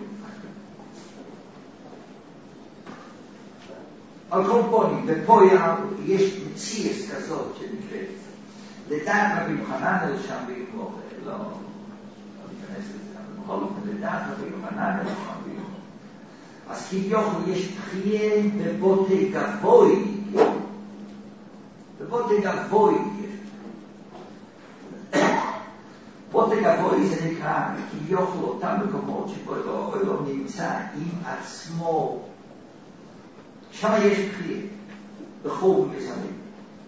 Speaker 1: על כל פונים, ופה יש מציאס כזאת שנקראת. לדעת רבי יוחנן אל שם בגמרא, לא, לא ניכנס לזה, אבל בכל אופן, לדעת רבי יוחנן אל שם בגמרא. אז כביכול יש בחייה בבוטי גבוי, בבוטי גבוי יש. בוטי גבוי זה נקרא כביכול אותם מקומות שבו לא נמצא עם עצמו. שם יש בחייה, בחור מסמים.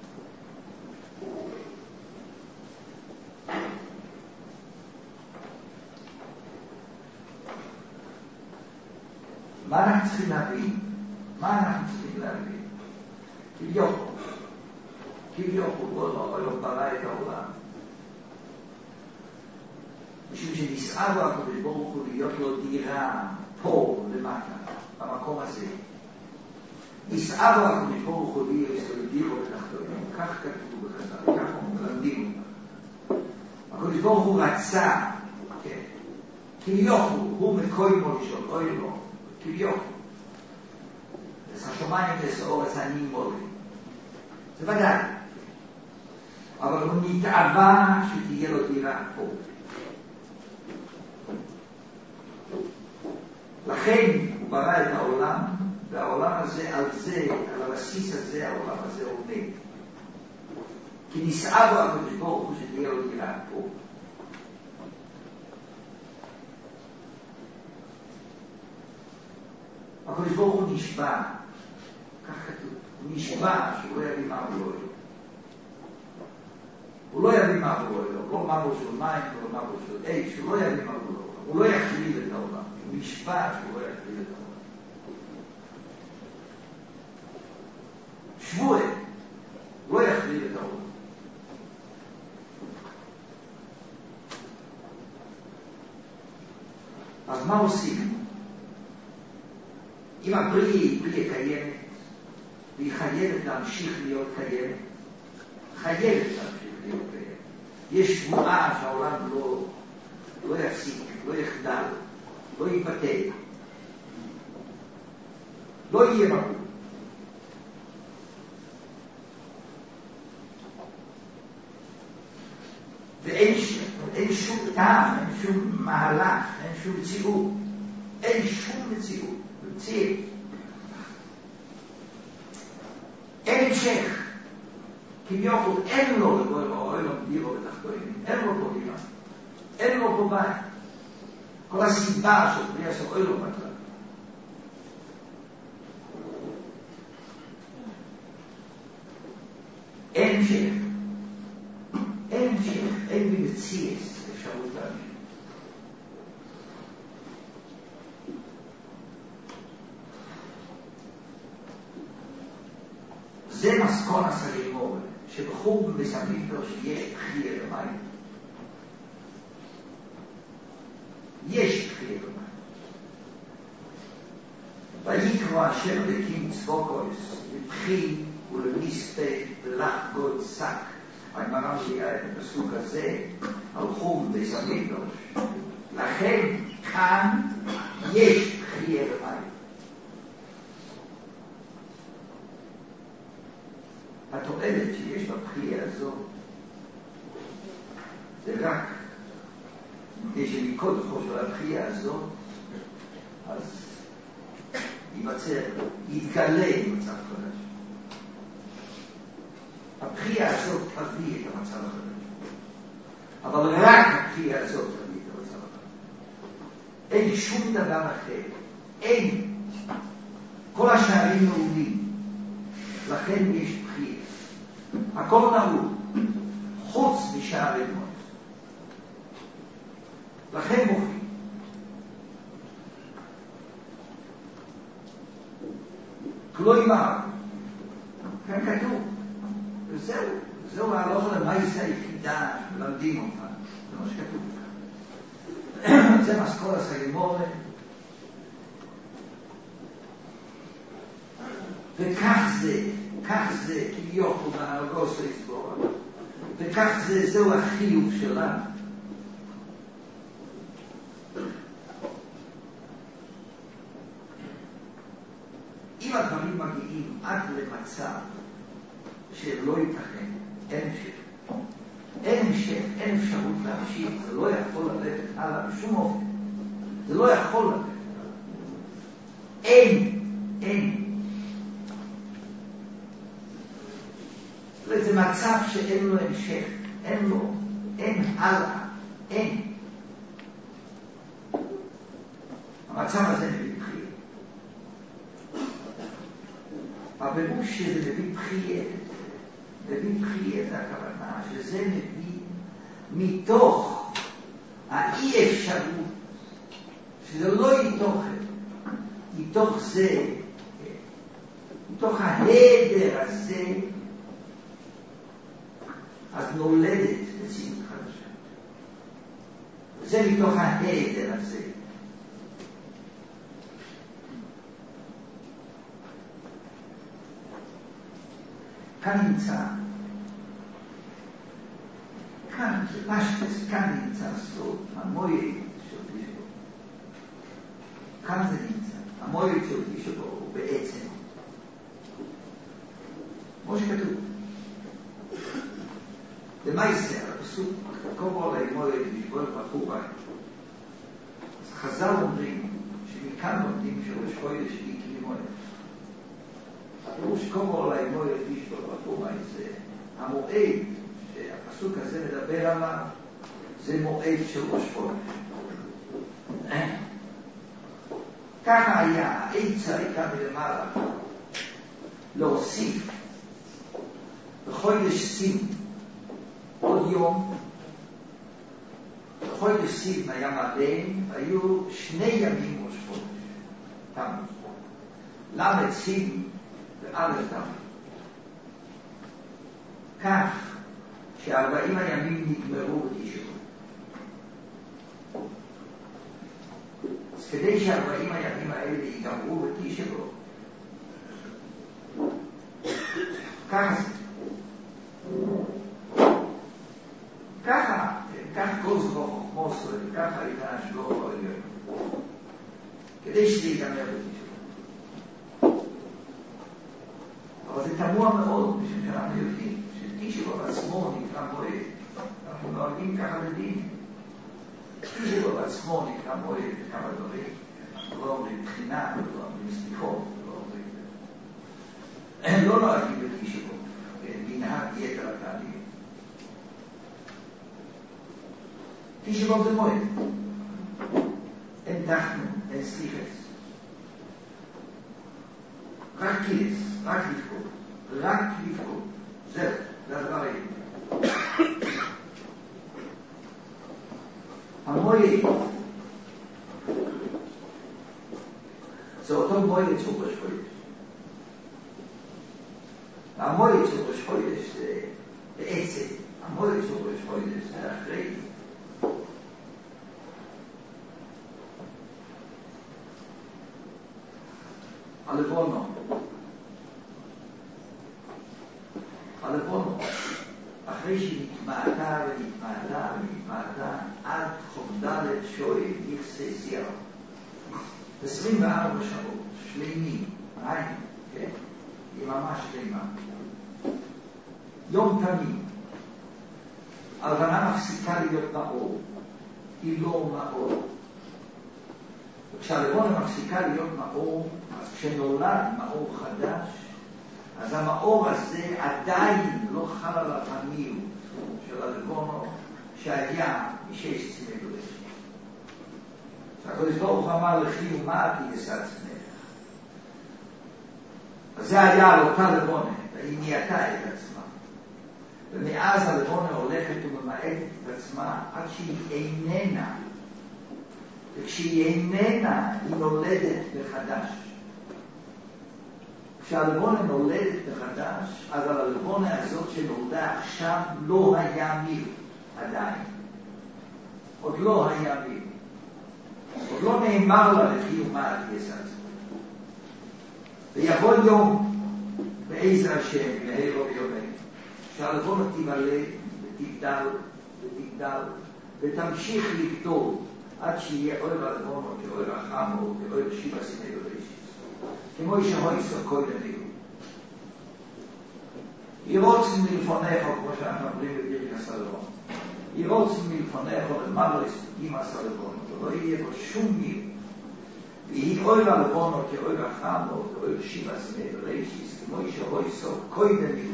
Speaker 1: מה אנחנו צריכים להבין? מה אנחנו צריכים להבין? כביכול, כביכול, לא, לא ברא את העולם. משום שנסער לו הקדוש ברוך הוא להיות לו דירה פה למטה, במקום הזה. נסער לו הקדוש ברוך הוא להיות לו דירה בתחתונים, כך כתוב בחז"ל, כך מלמדים. הקדוש ברוך הוא רצה, כן, כביכול, הוא מקוימו לשאול, אוי לא. כביכול. אז השומיים זה אורץ הנימולי. זה ודאי. אבל הוא נתאווה שתהיה לו דירה פה. לכן הוא ברא את העולם, והעולם הזה, על זה, על הבסיס הזה, העולם הזה עומד. כי נישאה בו הקדוש ברוך הוא שתהיה לו דירה פה. הקדוש ברוך הוא נשבע, כך כתוב, הוא נשבע שהוא לא יביא מבול אוהל. הוא לא יביא מבול אוהל, לא מבול של מים, לא מבול של אש, הוא לא יביא מבול אוהל. הוא לא יחריב את העולם, הוא נשבע שהוא לא יחריב את העולם. שבוע, הוא לא יחריב את העולם. אז מה עושים? אם הבריאה היא בריאה קיימת, והיא חייבת להמשיך להיות קיימת, חייבת להמשיך להיות קיימת. יש שבועה שהעולם לא, לא יפסיק, לא יחדל, לא ייפטר, לא יהיה מבול. ואין אין שום טעם, אין שום מהלך, אין שום מציאות, אין שום מציאות, מציאות. אין המשך, כביכול אין לו לבוא אוהל דירו בתחתונים, אין לו פה דירה, אין לו פה בית. כל הסיבה של בריאה של אוהל לא בטלה. אין המשך, אין המשך, אין במציאס אפשרות להמשיך. זה מסכון הסלימור, שבחור מסביב לו שיש בחייה במים. יש בחייה במים. ויקרא השם אלוקים צבוקות, לבחי ולמספה ולך גוד שק. הגמרא מביאה את הפסוק הזה על חום מסביב לו. לכן כאן יש בחייה במים. התועלת שיש בבחייה הזאת זה רק כדי שמכל חוש על הבחייה הזאת אז ייווצר, יתגלה מצב חדש. הבחייה הזאת תביא את המצב החדש, אבל רק הבחייה הזאת תביא את המצב החדש. אין שום דבר אחר, אין. כל השערים נעולים, לכן יש בחייה. הכל נעול, חוץ משערי מות. לכן מוחים. כלומר, כאן כתוב, וזהו, זהו ההלכה למעשה היחידה שמלמדים אותה. זה מה שכתוב כאן. זה מסכון הסלימור. וכך זה, כך זה, כביכול מהרגוס לסבור. וכך זה, זהו החיוב שלנו. אם הדברים מגיעים עד למצב שלא ייתכן, אין המשך. אין המשך, אין אפשרות להמשיך, זה לא יכול ללכת הלאה בשום אופן. זה לא יכול ללכת הלאה. אין, אין. זה מצב שאין לו המשך, אין לו, אין הלאה, אין. המצב הזה מביא בחייה. הפירוש שזה מביא בחייה, מביא בחייה זה הכוונה, שזה מביא מתוך האי אפשרות, שזה לא יתוכן, מתוך זה, מתוך ההדר הזה, אז נולדת מציאות חדשה. זה מתוך ההדר הזה. כאן נמצא, כאן, זה פשטס, כאן נמצא סוד, המויל של תשבו. כאן זה נמצא, המויל של תשבו הוא בעצם. כמו שכתוב. למעשה, הפסוק, כל עולה מועד לשבוע פתחו בהם. אז חז"ל אומרים, שמכאן לומדים שראש חודש היא כלי מועד. הפירוש כל עולה מועד לשבוע פתחו בהם זה המועד שהפסוק הזה מדבר עליו, זה מועד של ראש חודש. ככה היה, העצה הייתה מלמעלה להוסיף בחודש סין עוד יום. בחודש סין היה מלא, היו שני ימים ראש חודש, תמוז, למד סין ואלף תמוז. כך שארבעים הימים נגמרו בתשעה. אז כדי שהארבעים הימים האלה ייגמרו בתשעה, ככה זה. ככה, ככה כל זכור חוכמוס, וככה הייתה השגור העליון. כדי שזה ייגמר בתשעה. אבל זה תמוה מאוד, משום שאנחנו יודעים, שתשעה בעצמו נקרא מועד. אנחנו נוהגים ככה לדין. תשעה בעצמו נקרא מועד כמה דברים. אנחנו לא אומרים בחינה, לא אומרים סליחות, לא אומרים... הם לא נוהגים בתשעה. מנהג יתר התהליך. תשעה זה מועד. אין תחנו, אין סליחס. רק כיס, רק לפקוד. רק לפקוד. זהו, זה הדבר הזה. המועד זה אותו מועד של ראש חודש. המועד של ראש חודש זה בעצם, המועד של ראש חודש זה אחרי הלבונו. הלבונו, אחרי שנתמעתה ונתמעתה ונתמעתה עד חומדלת שוי נכסי סיירה. עשרים וארבע שעות, שלמים, עין, כן? היא ממש שלמה. יום תמים. הלבנה מפסיקה להיות מאור. היא לא מאור. וכשהלבונה מפסיקה להיות מאור, אז כשנולד מאור חדש, אז המאור הזה עדיין לא חל על הפניות של הלבונו שהיה משש עשרה גודש. הקדוש ברוך הוא אמר לכי ומעתי יסד צמח. אז זה היה על אותה לבונה, והיא נהייתה את עצמה. ומאז הלבונה הולכת וממעטת את עצמה עד שהיא איננה. וכשהיא איננה, היא נולדת מחדש. כשהלבונה נולדת מחדש, אז על הלבונה הזאת שנולדה עכשיו לא היה מיל עדיין. עוד לא היה מיל. עוד לא נאמר לה לכי ומעט יסד. ויבוא יום בעזר השם, מהירו ויומי, שהלבונה תימלא ותגדל ותגדל ותמשיך לגדול עד שיהיה אוהב הלבונו כאוהב החמו כאוהב שיבה סיני ורישיס. כמו ישמוי סוכוי לניהו. ירוצים מלפונך, כמו שאנחנו אומרים בברכת הסלבון. ירוצים מלפונך למעלה לספקים הסלבון. לא יהיה בו שום מיל. והיא אוהב הלבונו כאוהב החמו כאוהב שיבה סיני ורישיס. כמו ישמוי סוכוי לניהו.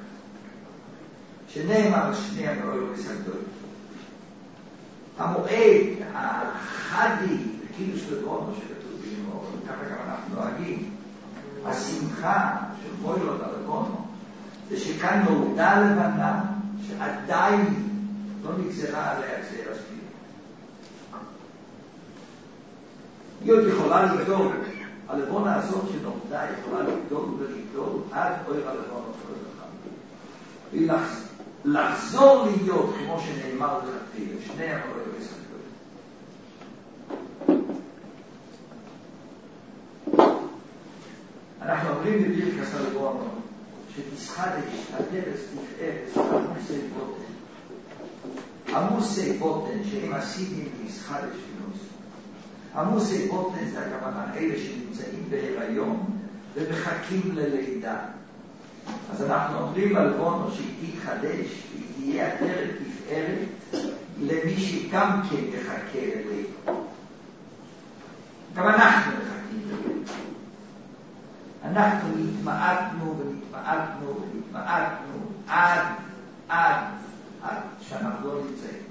Speaker 1: שנאמר שני המאוהב וסגדוי. המועד החדי בקידוש לבונו שכתוב בימו, ככה גם אנחנו נוהגים, השמחה של מוילות הלבונו, זה שכאן נולדה לבנה שעדיין לא נגזרה עליה גזירה הספירה. היא עוד יכולה לגדול, הלבונה הזאת שנולדה יכולה לגדול ולגדול עד אוהב הלבונו כל הזמן. לחזור להיות כמו שנאמר לכתחילה, שני המאוהב וסגדוי. אנחנו אומרים בברכת הסלבון שתסחדש הטרס תפארס עמוסי בוטן. עמוסי בוטן שהם הסידים תסחדש פינוס. עמוסי בוטן זה הכוונה אלה שנמצאים בהיריון ומחכים ללידה. אז אנחנו אומרים על בונו שהיא תתחדש, והיא תהיה עטרת תפארת למי שגם כן יחכה אלינו. גם אנחנו מחכים אלינו. אנחנו נתמעטנו ונתמעטנו ונתמעטנו עד, עד, עד שאנחנו לא נמצאים.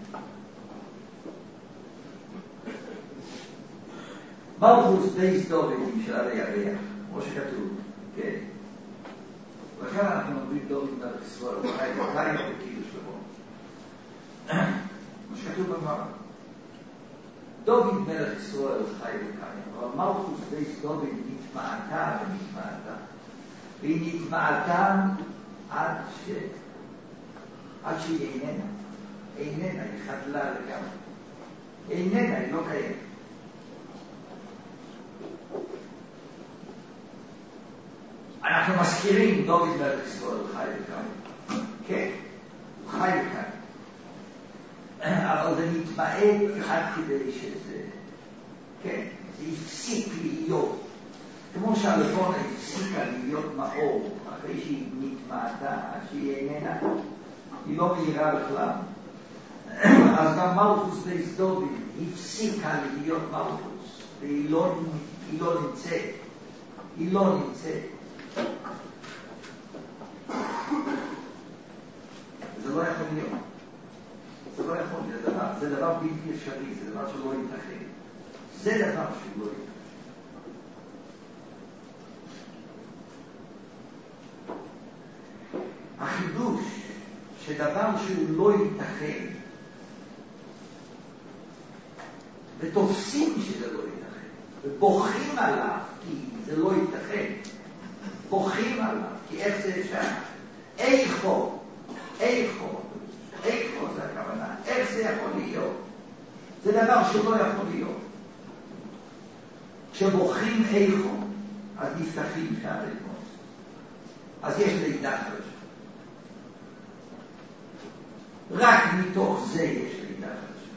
Speaker 1: מלכוס בייס דובידים של עלי ירח, כמו שכתוב, כן. לכן אנחנו אומרים דוביד מלך ישראל, וחי וחי וקידוש לבו. כמו שכתוב בגמרא. דוביד מלך ישראל חי וחי, אבל מלכוס בייס דוביד נתמעטה ונתמעטה. והיא נתמעטה עד ש... עד שהיא איננה. איננה, היא חדלה לגמרי. איננה, היא לא קיימת. אנחנו מזכירים דוד מלך ישראל חי וכאן. כן, הוא חי וכאן. אבל זה מתמעט עד כדי שזה, כן, זה הפסיק להיות. כמו שהלבונה הפסיקה להיות מאור, אחרי שהיא מתמעטה, שהיא איננה, היא לא מהירה בכלל. אז גם מלכוס בייס דוד הפסיקה להיות מלכוס, והיא לא, היא לא נמצאת. היא לא נמצאת. זה לא יכול להיות. זה לא יכול להיות. זה דבר, זה דבר בלתי אפשרי, זה דבר שלא ייתכן. זה דבר שלא ייתכן. החידוש שדבר שהוא לא ייתכן ותופסים שזה לא ייתכן ובוכים עליו כי זה לא ייתכן, בוכים עליו כי איך זה אפשר, איכו איכו איכו זה הכוונה, איך זה יכול להיות, זה דבר שלא יכול להיות. כשבוכים איכו אז נפתחים שערי מות, אז יש לידה חדשה. רק מתוך זה יש לידה חדשה.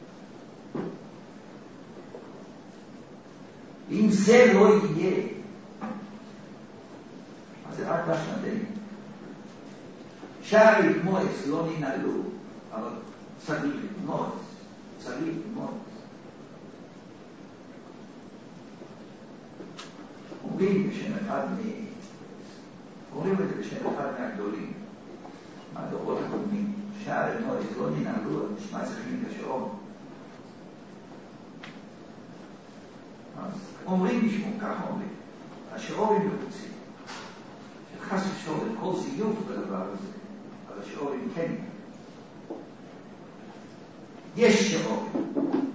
Speaker 1: אם זה לא יהיה, אז זה רק בשנתיים. שערי מועץ לא ננעלו, אבל צריך מועץ, צריך מועץ. אומרים בשם אחד מ... אומרים את זה בשם אחד מהגדולים, מהדורות הקודמים. שערי מועץ לא ננעלו, נשמע צריכים לשעון. אז אומרים בשמו, ככה אומרים. השעורים מרוצים. שחס ושעורים, כל זיוף בדבר הזה. אבל השעורים כן. יש שעורים.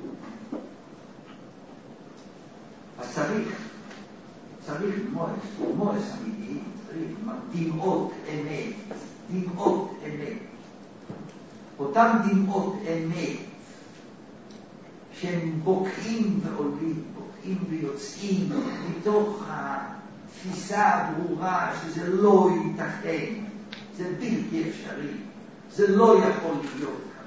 Speaker 1: אז צריך, צריך מועץ, מועץ אמיתי, צריך דמעות אמת, דמעות אמת. אותם דמעות אמת שהם בוקעים ועולים, בוקעים ויוצאים מתוך התפיסה הברורה שזה לא ייתכן, זה בלתי אפשרי, זה לא יכול להיות כך.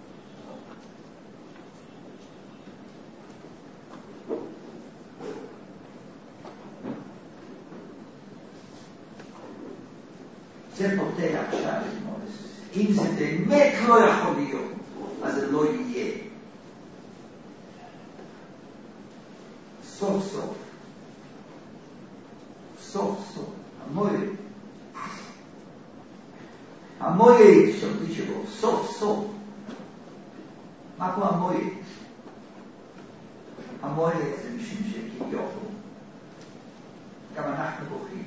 Speaker 1: זה פותח שער מועץ. אם זה באמת לא יכול להיות, אז זה לא יהיה. סוף סוף, סוף סוף, המועד, המועד שלתי שבו, סוף סוף. מה פה המועד? המועד זה משום שכביכול, גם אנחנו בוכים.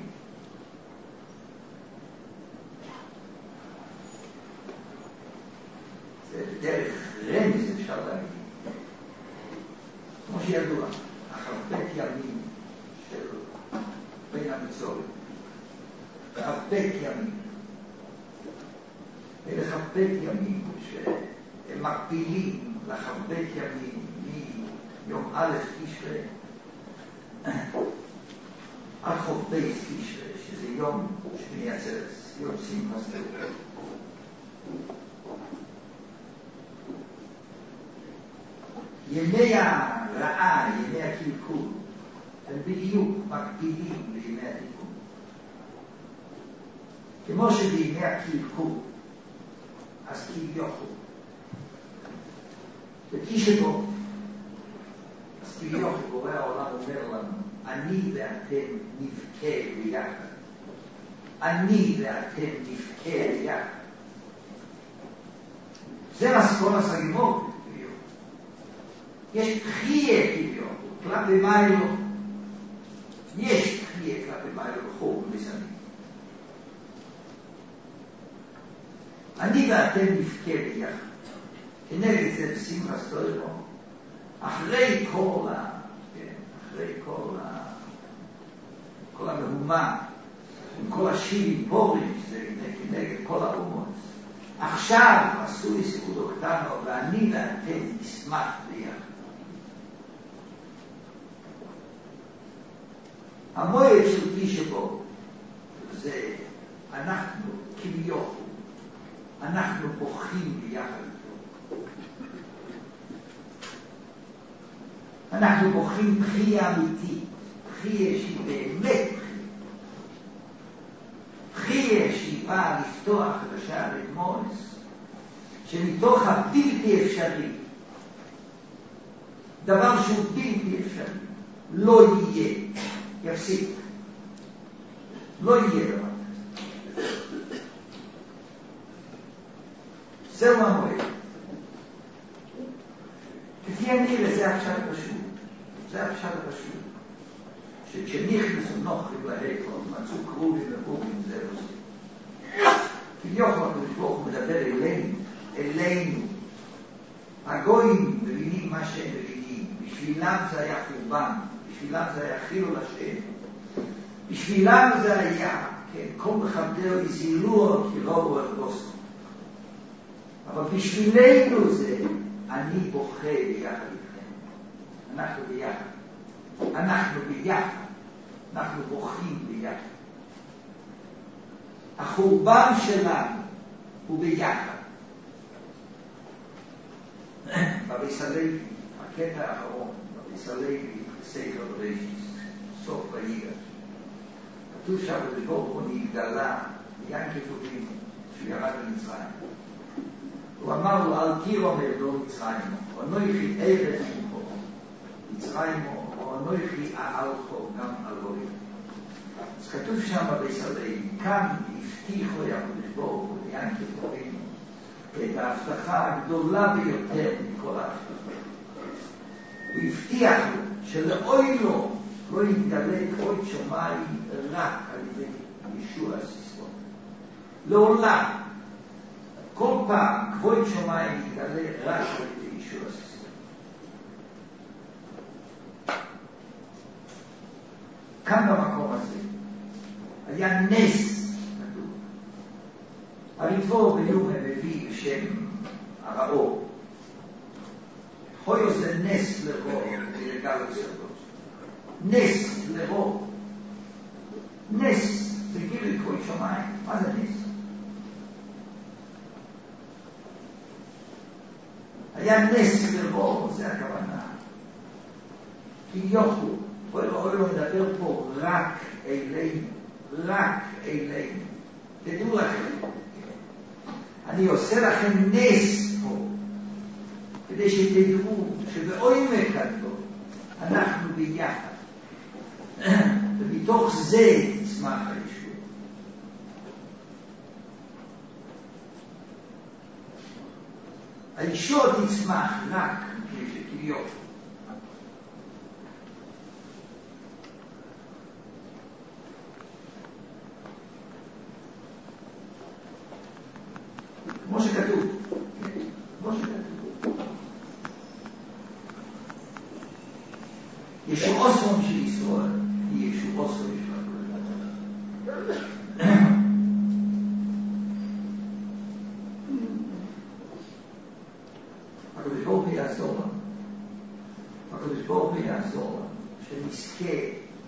Speaker 1: דרך רמז אפשר להגיד, כמו שידוע, החרפת ימים של בין המצורים, חרפת ימים, אלה חרפת ימים שהם מקבילים לחרפת ימים מיום א' תשרי עד חוף בייס תשרי, שזה יום שמיני עצרת, יום שמחת תורה. ימי הרעה, ימי הקלקול, הם בדיוק מקבילים לימי התיקון. כמו שבימי הקלקול, אז כביכול. וכשבו, אז כביכול בורא העולם אומר לנו, אני ואתם נבכה ביחד. אני ואתם נבכה ביחד. זה מסכון הסגימות, כביכול. יש בחייה כביכול, כלפי מיילו. יש בחייה כלפי מיילו חור ומסנים. אני ואתם נבכה ביחד. כנגד זה בשמחה סטוירו. אחרי כל ה... אחרי כל ה... כל המהומה, עם כל השירים פורים, שזה כנגד כל האומות. עכשיו עשו לי סיפור קטנו, ואני ואתם נשמח ביחד. המועד של תשבו זה אנחנו כביכול, אנחנו בוכים ביחד איתו. אנחנו בוכים בחייה אמיתית, בחייה שהיא באמת בחייה. בחייה שהיא באה לפתוח את השער למורס, שמתוך הבלתי אפשרי, דבר שהוא בלתי אפשרי, לא יהיה, יפסיק. לא יהיה דבר. זהו המועד. כפי הנראה זה עכשיו פשוט. זה עכשיו פשוט. שכשנכנסו נוחים להיכל, מצאו קרובים וחורים, זה לא זה. כביכול הקדוש ברוך הוא מדבר אלינו, אלינו. הגויים מבינים מה שהם מבינים. בשבילם זה היה חורבן, בשבילם זה היה חילול השם. בשבילם זה היה, כן, כל מחבדהו יזילו כי רובו על גוסו. אבל בשבילנו זה, אני בוכה ביחד איתכם. אנחנו ביחד. אנחנו ביחד. אנחנו בוכים ביחד. החורבן שלנו הוא ביחד. בביס הלוי, הקטע האחרון, בביס הלוי, ספר בראשיס, סוף ויגש. כתוב שהקדוש ברוך הוא נתגלה ביענקל אבינו, שהוא ירד למצרים. הוא אמר לו, אל תירום לא מצרימו, אנוכי ארץ ממך, מצרימו, אנוכי אהלכו, גם אלוהים. אז כתוב שם בביס הלוי, כאן הבטיח לו הקדוש ברוך הוא ביענקל אבינו את ההבטחה הגדולה ביותר מכל ההבטחות. הוא הבטיח לו שלאוי לו לא יתגלה כבוד שמיים רק על ידי ישוע הסיסון. לעולם, כל פעם כבוד שמיים יתגלה רק על ידי ישוע הסיסון. כאן במקום הזה היה נס כתוב. הריבו ביום מביא בשם הראו. חויו זה נס לרוב ולגל הסרדות. נס לרוב. נס זה גיל כבוד שמיים. מה זה נס? היה נס לרוב, זה הכוונה. כי יוכו, בואי לא מדבר פה רק אלינו. רק אלינו. תדעו לכם. אני עושה לכם נס פה. כדי שתדעו שבעומק הגדול אנחנו ביחד. ומתוך זה תצמח הישוע. הישוע תצמח רק כביכול. כמו שכתוב. כמו שכתוב. ישוע אוסון של ישראל. ישוע אוסון של ישראל. הקדוש ברוך הוא יעזור לנו. הקדוש ברוך הוא יעזור לנו. שנזכה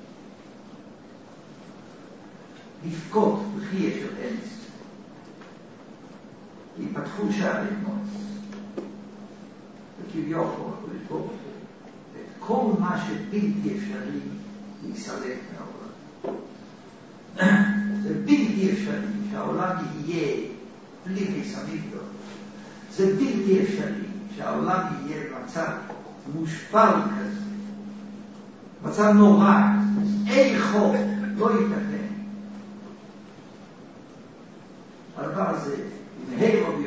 Speaker 1: לבכות בחייה של אמס. ייפתחו שערים מוץ. וכביכול הקדוש ברוך הוא כל מה שבלתי אפשרי להיסלק מהעולם. זה בלתי בלתי אפשרי שהעולם יהיה בלי חיסמידו. זה בלתי אפשרי שהעולם יהיה מצב מושפל כזה, מצב נורא, איכו, לא ייתכן. הדבר הזה, אם הירו